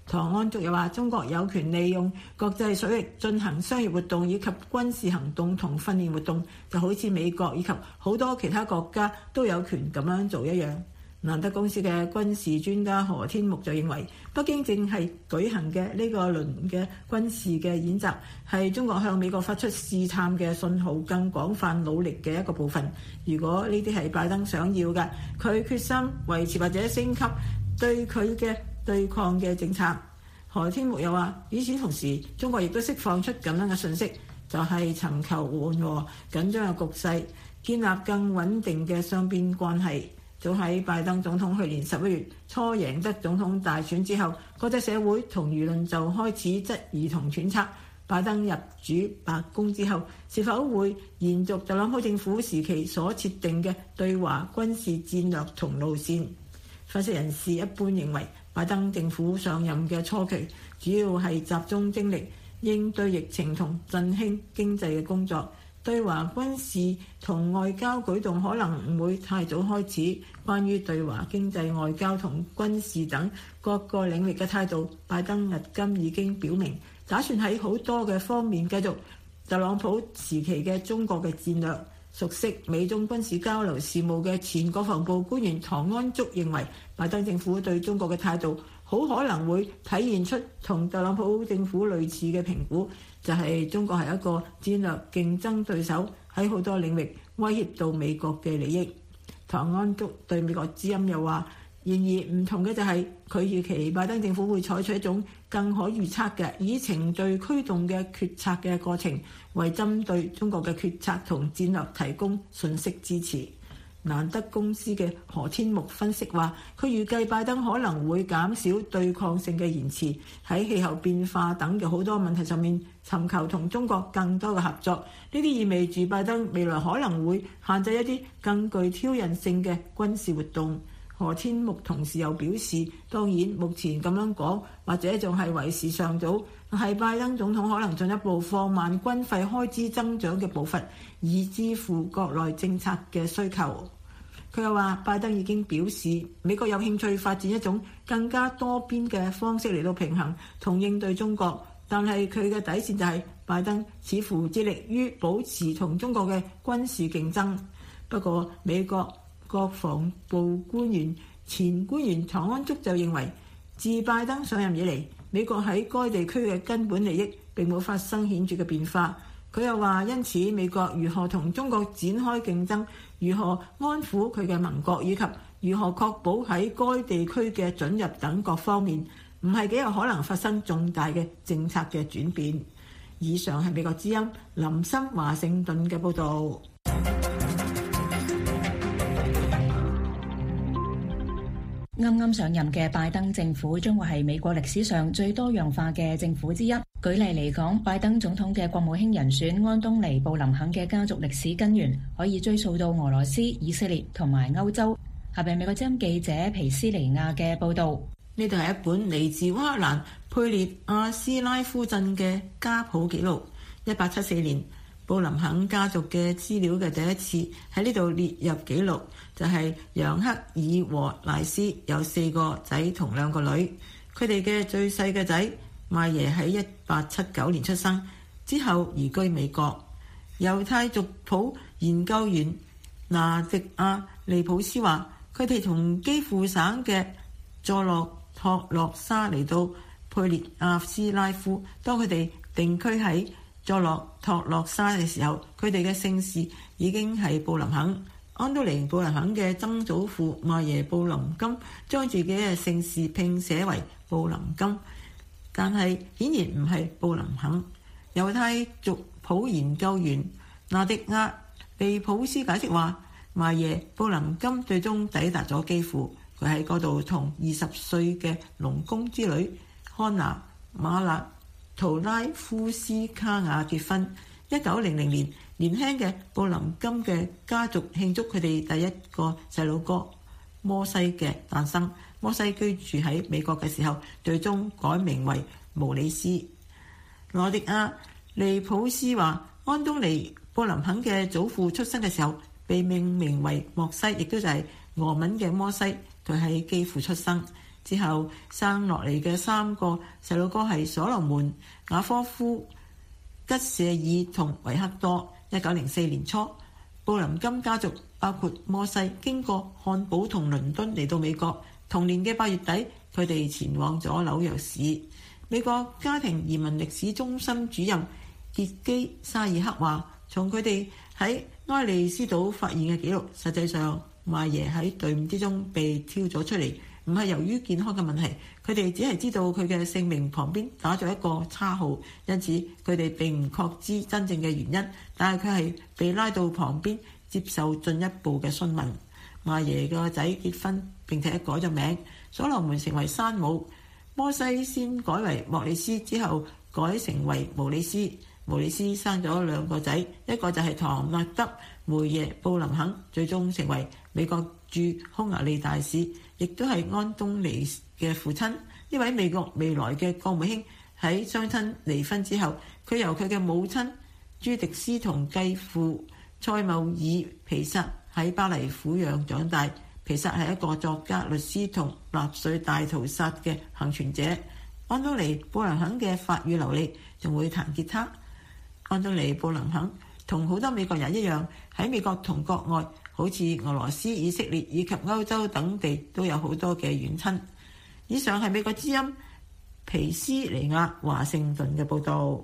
[SPEAKER 7] 唐安竹又話，中國有權利用國際水域進行商業活動以及軍事行動同訓練活動，就好似美國以及好多其他國家都有權咁樣做一樣。蘭德公司嘅軍事專家何天木就認為，北京正係舉行嘅呢個輪嘅軍事嘅演習，係中國向美國發出試探嘅信號更廣泛努力嘅一個部分。如果呢啲係拜登想要嘅，佢決心維持或者升級對佢嘅對抗嘅政策。何天木又話，與此同時，中國亦都釋放出咁樣嘅訊息，就係尋求緩和緊張嘅局勢，建立更穩定嘅雙邊關係。早喺拜登總統去年11月初贏得總統大選之後，國際社會同輿論就開始質疑同揣測，拜登入主白宮之後是否會延續特朗普政府時期所設定嘅對華軍事戰略同路線。分析人士一般認為，拜登政府上任嘅初期主要係集中精力應對疫情同振興經濟嘅工作，對華軍事同外交舉動可能唔會太早開始。關於對華經濟、外交同軍事等各個領域嘅態度，拜登日今已經表明，打算喺好多嘅方面繼續特朗普時期嘅中國嘅戰略。熟悉美中軍事交流事務嘅前國防部官員唐安竹認為，拜登政府對中國嘅態度好可能會體現出同特朗普政府類似嘅評估，就係中國係一個戰略競爭對手，喺好多領域威脅到美國嘅利益。唐安竹對美國之音又話，然而唔同嘅就係佢預期拜登政府會採取一種更可預測嘅以程序驅動嘅決策嘅過程，為針對中國嘅決策同戰略提供信息支持。蘭德公司嘅何天木分析話，佢預計拜登可能會減少對抗性嘅言辭，喺氣候變化等嘅好多問題上面尋求同中國更多嘅合作。呢啲意味住拜登未來可能會限制一啲更具挑釁性嘅軍事活動。何天木同時又表示，當然目前咁樣講或者仲係為時尚早，係拜登總統可能進一步放慢軍費開支增長嘅步伐，以支付國內政策嘅需求。佢又話，拜登已經表示美國有興趣發展一種更加多邊嘅方式嚟到平衡同應對中國，但係佢嘅底線就係拜登似乎致力於保持同中國嘅軍事競爭。不過美國國防部前官員唐安竹就認為，自拜登上任以嚟，美國喺該地區嘅根本利益並冇發生顯著嘅變化。佢又話，因此美國如何同中國展開競爭，如何安撫佢嘅盟國，以及如何確保喺該地區嘅准入等各方面，唔係幾有可能發生重大嘅政策嘅轉變。以上係美國之音林森華盛頓嘅報導。
[SPEAKER 4] 啱啱上任嘅拜登政府將會係美國歷史上最多樣化嘅政府之一。舉例嚟講，拜登總統嘅國務卿人選安東尼布林肯嘅家族歷史根源可以追溯到俄羅斯、以色列同埋歐洲。下邊美國之音記者皮斯尼亞嘅報導。
[SPEAKER 7] 呢度係一本嚟自烏克蘭佩列亞斯拉夫鎮嘅家譜記錄。1874年，布林肯家族嘅資料嘅第一次喺呢度列入記錄，就係楊克爾和賴斯有4個仔同2個女。佢哋嘅最細嘅仔邁耶喺1879年出生，之後移居美國。猶太族譜研究員拿迪亞利普斯話，佢哋從基輔省嘅佐洛托洛沙嚟到佩列亞斯拉夫，當佢哋定居喺佐洛托洛沙嘅時候，佢哋嘅姓氏已經係布林肯。安東尼布林肯嘅曾祖父邁耶布林金將自己嘅姓氏拼寫為布林金，但係顯然唔係布林肯。猶太族譜研究員納迪亞利普斯解釋話，邁耶布林金最終抵達咗基輔，佢喺嗰度同20歲嘅農工之女漢娜馬勒圖拉夫斯卡亞結婚。1900年，年輕嘅布林金嘅家族慶祝佢哋第一個細佬哥摩西嘅誕生。摩西居住喺美國嘅時候，最終改名為毛里斯。羅迪亞利普斯話，安東尼布林肯嘅祖父出生嘅時候被命名為莫西，亦都就係俄文嘅摩西。佢喺基輔出生， 之後生落嚟嘅3個細路哥係所羅門、雅科夫、吉舍爾同維克多。1904年初，布林金家族包括摩西經過漢堡同倫敦嚟到美國。同年嘅8月底，佢哋前往咗紐約市。美國家庭移民歷史中心主任傑基沙爾克話，從佢哋喺埃利斯島發現嘅記錄，實際上馬爺喺隊伍之中被挑咗出嚟，唔係由於健康嘅問題，佢哋只係知道佢嘅姓名旁邊打咗一個叉號，因此佢哋並唔確知真正嘅原因，但係佢係被拉到旁邊接受進一步嘅詢問。馬爺個仔結婚並且改咗名，所羅門成為山姆，摩西先改為莫里斯，之後改成為毛里斯。毛里斯生咗2個仔，一個就係唐納德梅耶布林肯，最終成為美國駐匈牙利大使，亦都係安東尼嘅父親。呢位美國未來嘅國務卿喺雙親離婚之後，佢由佢嘅母親朱迪斯同繼父塞繆爾皮薩喺巴黎撫養長大。皮薩係一個作家、律師同納粹大屠殺嘅幸存者。安東尼布林肯嘅法語流利，仲會彈吉他。安東尼布林肯同好多美國人一樣，喺美國同國外，好似俄羅斯、以色列以及歐洲等地都有好多嘅遠親。以上係美國之音皮斯尼亞華盛頓嘅報導。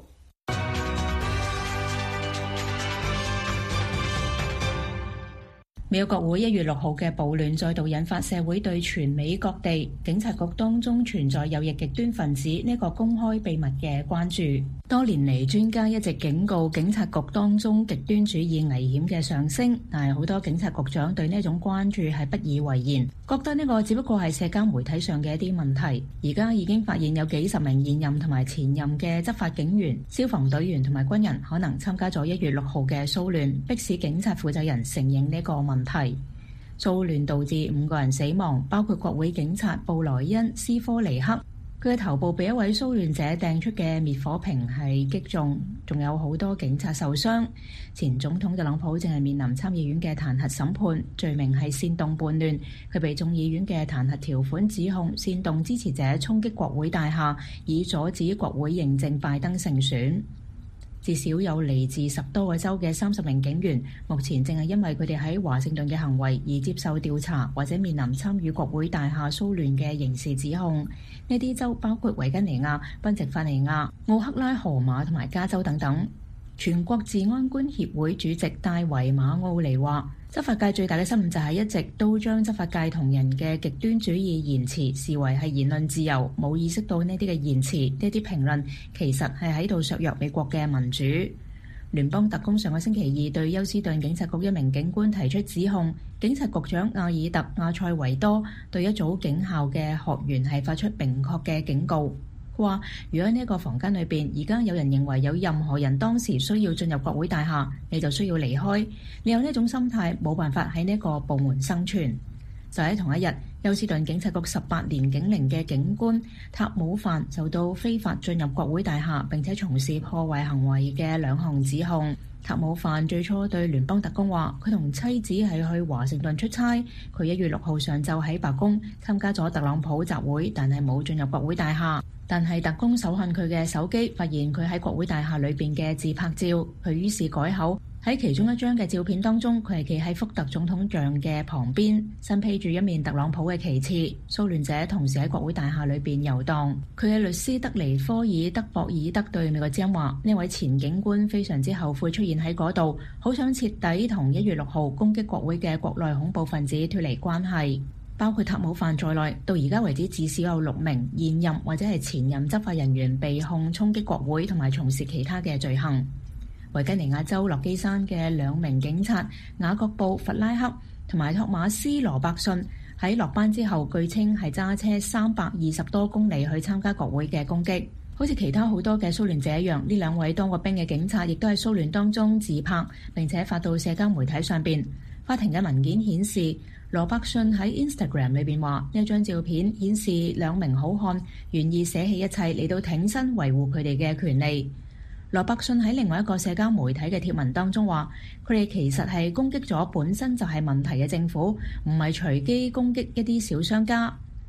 [SPEAKER 4] 美國國會1月6號嘅暴亂再度引發社會對全美各地警察局當中存在右翼極端分子呢個公開秘密嘅關注。多年嚟，專家一直警告警察局當中極端主義危險嘅上升，但係好多警察局長對呢種關注係不以為然，覺得呢個只不過係社交媒體上嘅一啲問題。而家已經發現有幾十名現任同埋前任嘅執法警員、消防隊員同埋軍人可能參加咗1月6號嘅騷亂，迫使警察負責人承認呢個問題。騷亂導致5個人死亡，包括國會警察布萊恩斯科尼克，佢嘅頭部被一位騷亂者掟出嘅滅火瓶係擊中，仲有好多警察受傷。前總統特朗普正係面臨參議院嘅彈劾審判，罪名係煽動叛亂。佢被眾議院嘅彈劾條款指控煽動支持者衝擊國會大廈，以阻止國會認證拜登勝選。至少有嚟自10多個州嘅30名警員，目前正係因為佢哋喺華盛頓嘅行為而接受調查，或者面臨參與國會大廈騷亂嘅刑事指控。呢啲州包括維吉尼亞、賓夕法尼亞、奧克拉荷馬同埋加州等等。全國治安官協會主席戴維馬奧尼話，執法界最大嘅失誤就係一直都將執法界同人嘅極端主義言辭視為係言論自由，冇意識到呢啲嘅言辭、呢啲評論其實係喺度削弱美國嘅民主。聯邦特工上個星期2對休斯頓警察局一名警官提出指控，警察局長阿爾特亞塞維多對一組警校嘅學員係發出明確嘅警告。佢話：如果呢一個房間裏邊而家有人認為有任何人當時需要進入國會大廈，你就需要離開。你有呢種心態，冇辦法喺呢個部門生存。就喺同一日，休斯頓警察局18年警齡嘅警官塔姆范受到非法進入國會大廈並且從事破壞行為嘅2項指控。塔姆范最初對聯邦特工話，佢同妻子係去華盛頓出差，佢1月6號上晝喺白宮參加咗特朗普集會，但係冇進入國會大廈。但係特工搜看佢嘅手機，發現佢喺國會大廈裏邊嘅自拍照，佢於是改口，喺其中一張嘅照片當中，佢係企喺福特總統像嘅旁邊，身披住一面特朗普嘅旗幟。騷亂者同時喺國會大廈裏邊遊蕩。佢嘅律師德尼科爾德博爾德對美國之音話：呢位前警官非常之後悔出現喺嗰度，好想徹底同1月6號攻擊國會嘅國內恐怖分子脫離關係。包括塔姆范在內，到而家為止至少有6名現任或者係前任執法人員被控衝擊國會同埋從事其他嘅罪行。維吉尼亞州落基山嘅2名警察雅各布弗拉克同埋托馬斯羅伯遜喺落班之後，據稱係揸車320多公里去參加國會嘅攻擊。好似其他好多嘅騷亂者一樣，呢2位當過兵嘅警察亦都喺騷亂當中自拍並且發到社交媒體上邊。法庭嘅文件顯示，羅伯遜喺 Instagram 裏邊話，呢張照片顯示2名好漢願意捨棄一切嚟到挺身維護佢哋嘅權利。羅伯遜喺另外一個社交媒體嘅貼文當中話，佢哋其實係攻擊咗本身就係問題嘅政府，唔係隨機攻擊一啲小商家。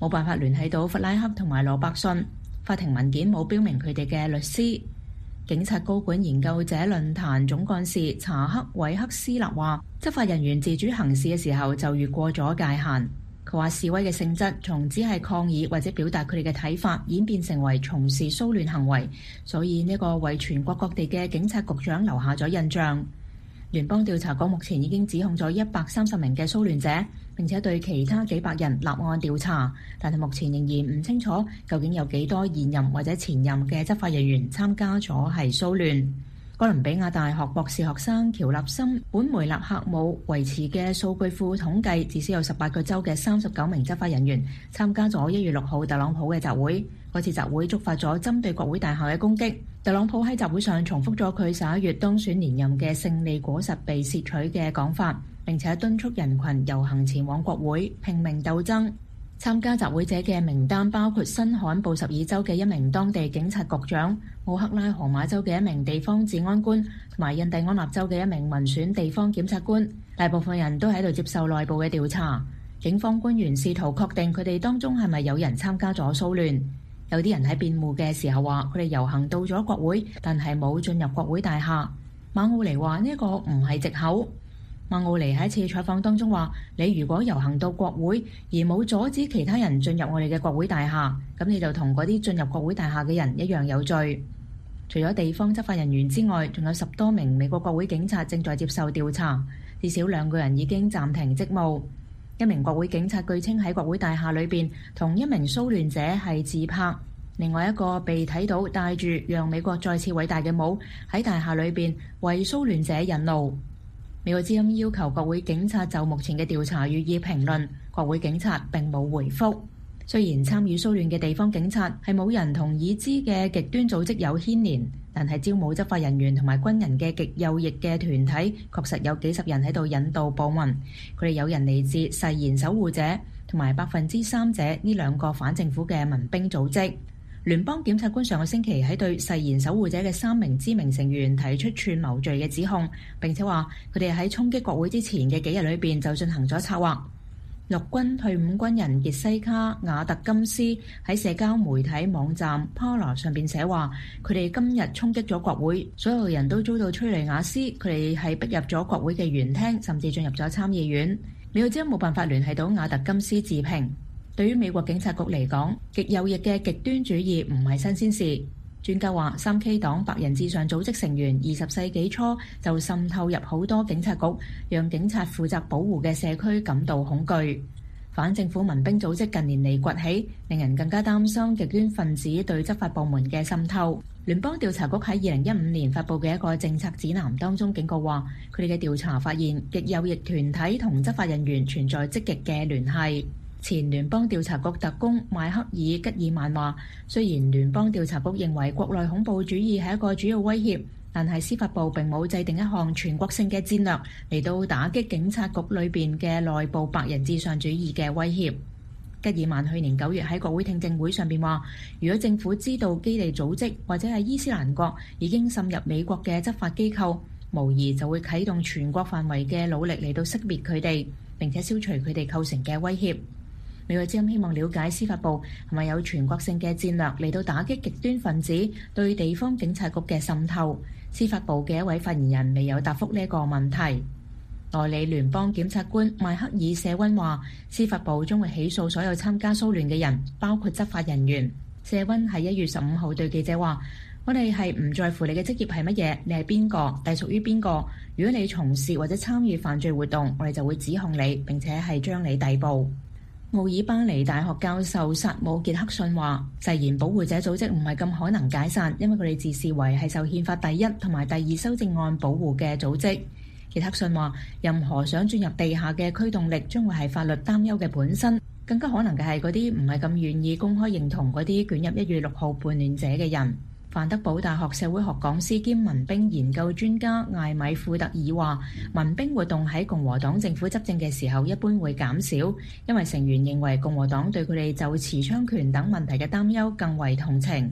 [SPEAKER 4] 冇辦法聯繫到弗拉克同埋羅伯遜。法庭文件冇標明佢哋嘅律師。警察高管研究者論壇總幹事查克韋克斯勒話，執法人員自主行事嘅時候就越過咗界限。佢話示威嘅性質從只係抗議或者表達佢哋嘅睇法，演變成為從事騷亂行為，所以呢個為全國各地嘅警察局長留下咗印象。聯邦調查局目前已經指控咗130名嘅騷亂者，並且對其他幾百人立案調查，但係目前仍然唔清楚究竟有幾多現任或者前任嘅執法人員參加咗係騷亂。哥倫比亞大學博士學生喬納森本梅納克姆維持嘅數據庫統計，至少有18個州嘅39名執法人員參加咗1月6號特朗普嘅集會。嗰次集會觸發咗針對國會大廈嘅攻擊。特朗普喺集會上重複咗佢11月當選連任嘅勝利果實被竊取嘅講法，並且敦促人群遊行前往國會拼命鬥爭。參加集會者嘅名單包括新罕布什爾州嘅一名當地警察局長、奧克拉荷馬州嘅一名地方治安官，同埋印第安納州嘅一名民選地方檢察官。大部分人都喺度接受內部嘅調查。警方官員試圖確定佢哋當中係咪有人參加咗騷亂。有啲人喺辯護嘅時候話，佢哋遊行到咗國會，但係冇進入國會大廈。馬奧尼話呢個唔係藉口。馬奧尼喺一次採訪當中話，你如果遊行到國會而冇阻止其他人進入我哋嘅國會大廈，咁你就同嗰啲進入國會大廈嘅人一樣有罪。除咗地方執法人員之外，仲有10多名美國國會警察正在接受調查，至少2個人已經暫停職務。一名國會警察據稱喺國會大廈裏邊同一名騷亂者係自拍，另外一個被睇到戴住讓美國再次偉大嘅帽喺大廈裏邊為騷亂者引路。美國之音要求國會警察就目前嘅調查予以評論，國會警察並冇回覆。雖然參與騷亂嘅地方警察係冇人同已知嘅極端組織有牽連，但係招募執法人員同埋軍人嘅極右翼嘅團體確實有幾十人喺度引導暴民。佢哋有人嚟自誓言守護者同埋3%者呢2個反政府嘅民兵組織。聯邦檢察官上個星期喺對誓言守護者嘅3名知名成員提出串謀罪嘅指控，並且話佢哋喺衝擊國會之前嘅幾日裏邊就進行咗策劃。陸軍退伍軍人傑西卡瓦特金斯喺社交媒體網站 Parler 上邊寫話，佢哋今日衝擊咗國會，所有人都遭到催淚瓦斯，佢哋係逼入咗國會嘅園廳，甚至進入咗參議院。美國之音冇辦法聯繫到瓦特金斯自評。對於美國警察局嚟講，極右翼嘅極端主義唔係新鮮事。專家話，3K 黨白人至上組織成員20世紀初就滲透入好多警察局，讓警察負責保護嘅社區感到恐懼。反政府民兵組織近年嚟崛起，令人更加擔心極端分子對執法部門嘅滲透。聯邦調查局喺2015年發布嘅一個政策指南當中警告話，佢哋嘅調查發現極右翼團體同執法人員存在積極嘅聯繫。前聯邦調查局特工邁克爾吉爾曼話，雖然聯邦調查局認為國內恐怖主義係一個主要威脅，但係司法部並冇制定一項全國性嘅戰略嚟到打擊警察局裏邊嘅內部白人至上主義嘅威脅。吉爾曼去年9月喺國會聽證會上邊話，如果政府知道基地組織或者係伊斯蘭國已經滲入美國嘅執法機構，無疑就會啟動全國範圍嘅努力嚟到識別佢哋，並且消除佢哋構成嘅威脅。美國之音希望了解司法部係咪有全國性嘅戰略嚟到打擊極端分子對地方警察局嘅滲透。司法部嘅一位發言人未有答覆呢個問題。代理聯邦檢察官邁克爾舍溫話，司法部將會起訴所有參加騷亂嘅人，包括執法人員。舍溫喺1月15號對記者話，我哋係唔在乎你嘅職業係乜嘢，你係邊個，隸屬於邊個。如果你從事或者參與犯罪活動，我哋就會指控你，並且係將你逮捕。奧爾巴尼大學教授薩姆傑克遜話，誓言保護者組織唔係咁可能解散，因為佢哋自視為係受憲法第1同埋第2修正案保護嘅組織。傑克遜話，任何想進入地下嘅驅動力將會係法律擔憂嘅本身，更加可能嘅係嗰啲唔係咁願意公開認同嗰啲捲入1月6號叛亂者嘅人。范德堡大學社會學講師兼民兵研究專家艾米庫特爾話，民兵活動喺共和黨政府執政嘅時候一般會減少，因為成員認為共和黨對佢哋就持槍權等問題嘅擔憂更為同情。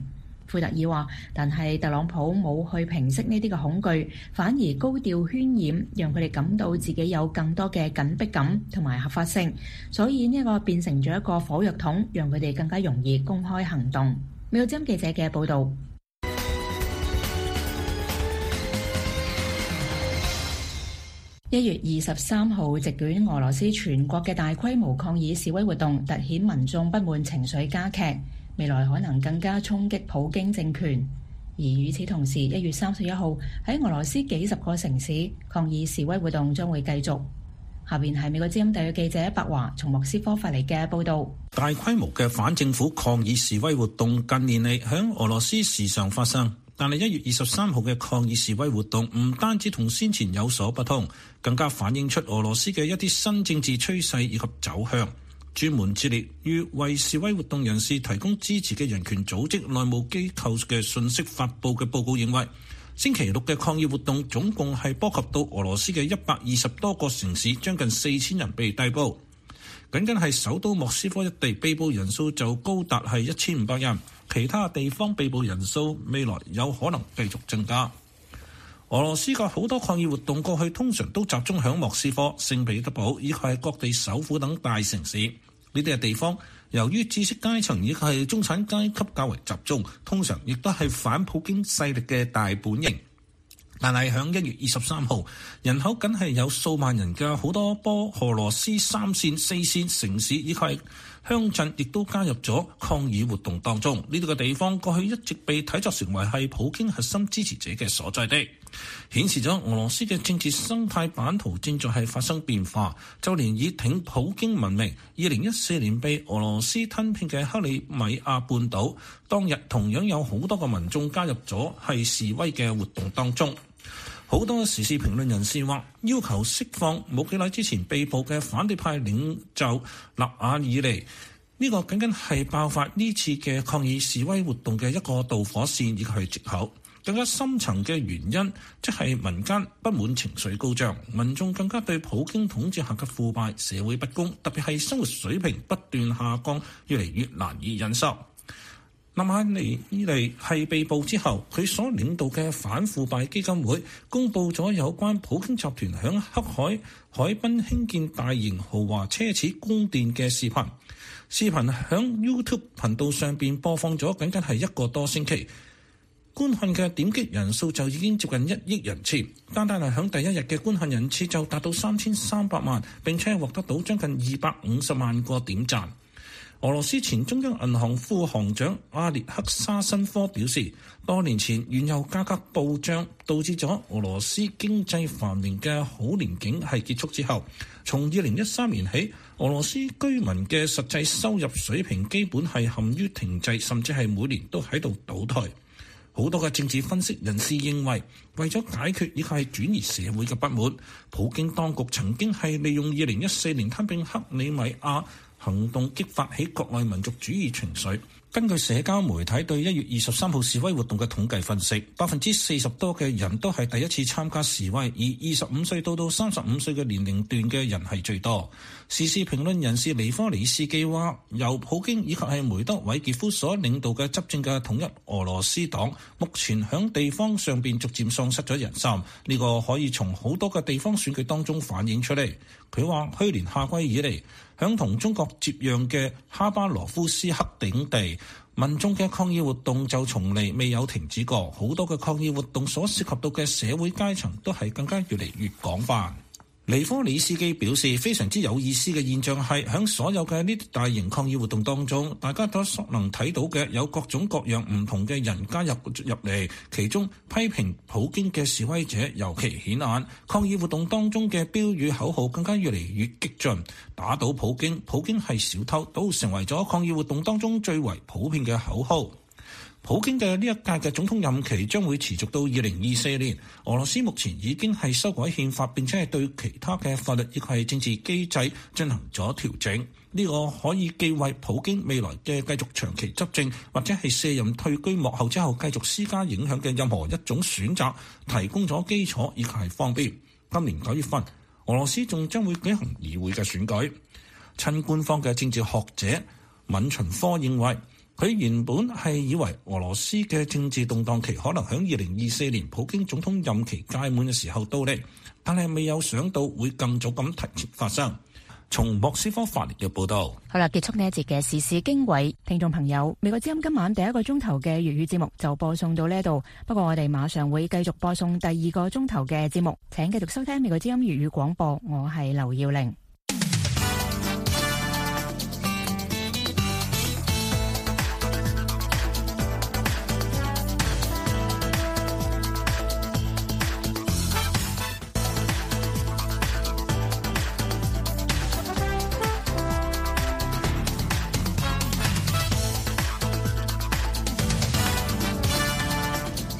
[SPEAKER 4] 庫特爾話，但係特朗普冇去平息呢啲嘅恐懼，反而高調渲染，讓佢哋感到自己有更多嘅緊迫感同埋合法性，所以呢個變成咗一個火藥桶，讓佢哋更加容易公開行動。美國之音記者嘅報導。1月23號席捲俄羅斯全國嘅大規模抗議示威活動，凸顯民眾不滿情緒加劇，未來可能更加衝擊普京政權。而與此同時，1月31號喺俄羅斯幾十個城市抗議示威活動將會繼續。下邊係美國之音特約記者白華從莫斯科發嚟嘅報導。
[SPEAKER 3] 大規模嘅反政府抗議示威活動近年嚟響俄羅斯時常發生。但係1月23號嘅抗議示威活動唔單止同先前有所不同，更加反映出俄羅斯嘅一啲新政治趨勢以及走向。專門致力於為示威活動人士提供支持嘅人權組織內務機構嘅信息發佈嘅報告認為，星期六嘅抗議活動總共係波及到俄羅斯嘅120多個城市，將近4000人被逮捕。僅僅係首都莫斯科一地被捕人數就高達係1500人，其他地方被捕人數未來有可能繼續增加。俄羅斯嘅好多抗議活動過去通常都集中響莫斯科、聖彼得堡以及係各地首府等大城市。呢啲嘅地方由於知識階層以及係中產階級較為集中，通常亦都係反普京勢力嘅大本營。但係響1月23號，人口僅係有數萬人嘅好多俄羅斯3線、4線城市以及係鄉鎮，亦都加入咗抗議活動當中。呢度嘅地方過去一直被睇作成為係普京核心支持者嘅所在地，顯示咗俄羅斯嘅政治生態版圖正在係發生變化。就連以挺普京聞名，2014年被俄羅斯吞併嘅克里米亞半島，當日同樣有好多個民眾加入咗係示威嘅活動當中。好多時事評論人士話，要求釋放冇幾耐之前被捕嘅反對派領袖納瓦爾尼，呢個僅僅係爆發呢次嘅抗議示威活動嘅一個導火線以及係藉口。更加深層嘅原因，即係民間不滿情緒高漲，民眾更加對普京統治下嘅腐敗、社會不公，特別係生活水平不斷下降，越嚟越難以忍受。納瓦爾尼係被捕之後，佢所領導嘅反腐敗基金會公佈咗有關普京集團響黑海海濱興建大型豪華奢侈宮殿嘅視頻。視頻響 YouTube 頻道上邊播放咗僅僅係1個多星期，觀看嘅點擊人數就已經接近1億人次。單單係響第一日嘅觀看人次就達到3300萬，並且獲得到將近250萬個點讚。俄羅斯前中央銀行副行長阿列克沙申科表示，多年前原油價格暴漲，導致咗俄羅斯經濟繁榮嘅好年景係結束之後，從2013年起，俄羅斯居民嘅實際收入水平基本係陷於停滯，甚至係每年都喺度倒退。好多嘅政治分析人士認為，為咗解決以及係轉移社會嘅不滿，普京當局曾經係利用2014年吞併克里米亞行動激發起國內民族主義情緒。根據社交媒體對1月23號示威活動嘅統計分析，40%多嘅人都係第一次參加示威，而25歲到35歲嘅年齡段嘅人係最多。時事評論人士尼科里斯基話，由普京以及係梅德韋傑夫所領導嘅執政嘅統一俄羅斯黨，目前響地方上邊逐漸喪失咗人心，呢個可以從好多嘅地方選舉當中反映出嚟。佢話去年夏季以嚟，響同中國接壤嘅哈巴羅夫斯克等地，民眾嘅抗議活動就從嚟未有停止過。好多嘅抗議活動所涉及到嘅社會階層都係更加越嚟越廣泛。尼科里斯基表示，非常之有意思嘅現象係喺所有嘅呢啲大型抗議活動當中，大家都所能睇到嘅有各種各樣唔同嘅人加入嚟，其中批評普京嘅示威者尤其顯眼。抗議活動當中嘅標語口號更加越嚟越激進，打倒普京，普京係小偷，都成為咗抗議活動當中最為普遍嘅口號。普京嘅呢一屆嘅總統任期將會持續到2024年。俄羅斯目前已經係修改憲法，並且係對其他嘅法律以及係政治機制進行咗調整。呢個可以既為普京未來嘅繼續長期執政，或者係卸任退居幕後之後繼續施加影響嘅任何一種選擇提供咗基礎以及係方便。今年9月份，俄羅斯仲將會舉行議會嘅選舉。親官方嘅政治學者閔秦科認為， 佢原本係以為俄羅斯嘅政治動盪期可能喺2024年普京總統任期屆滿嘅時候到嚟，但係未有想到會咁早咁提前發生。從莫斯科發嚟嘅報道。
[SPEAKER 4] 好啦，結束呢一節嘅時事經緯，聽眾朋友，美國之音今晚第一個鐘頭嘅粵語節目就播送到呢度。不過我哋馬上會繼續播送第二個鐘頭嘅節目，請繼續收聽美國之音粵語廣播。我係劉耀玲。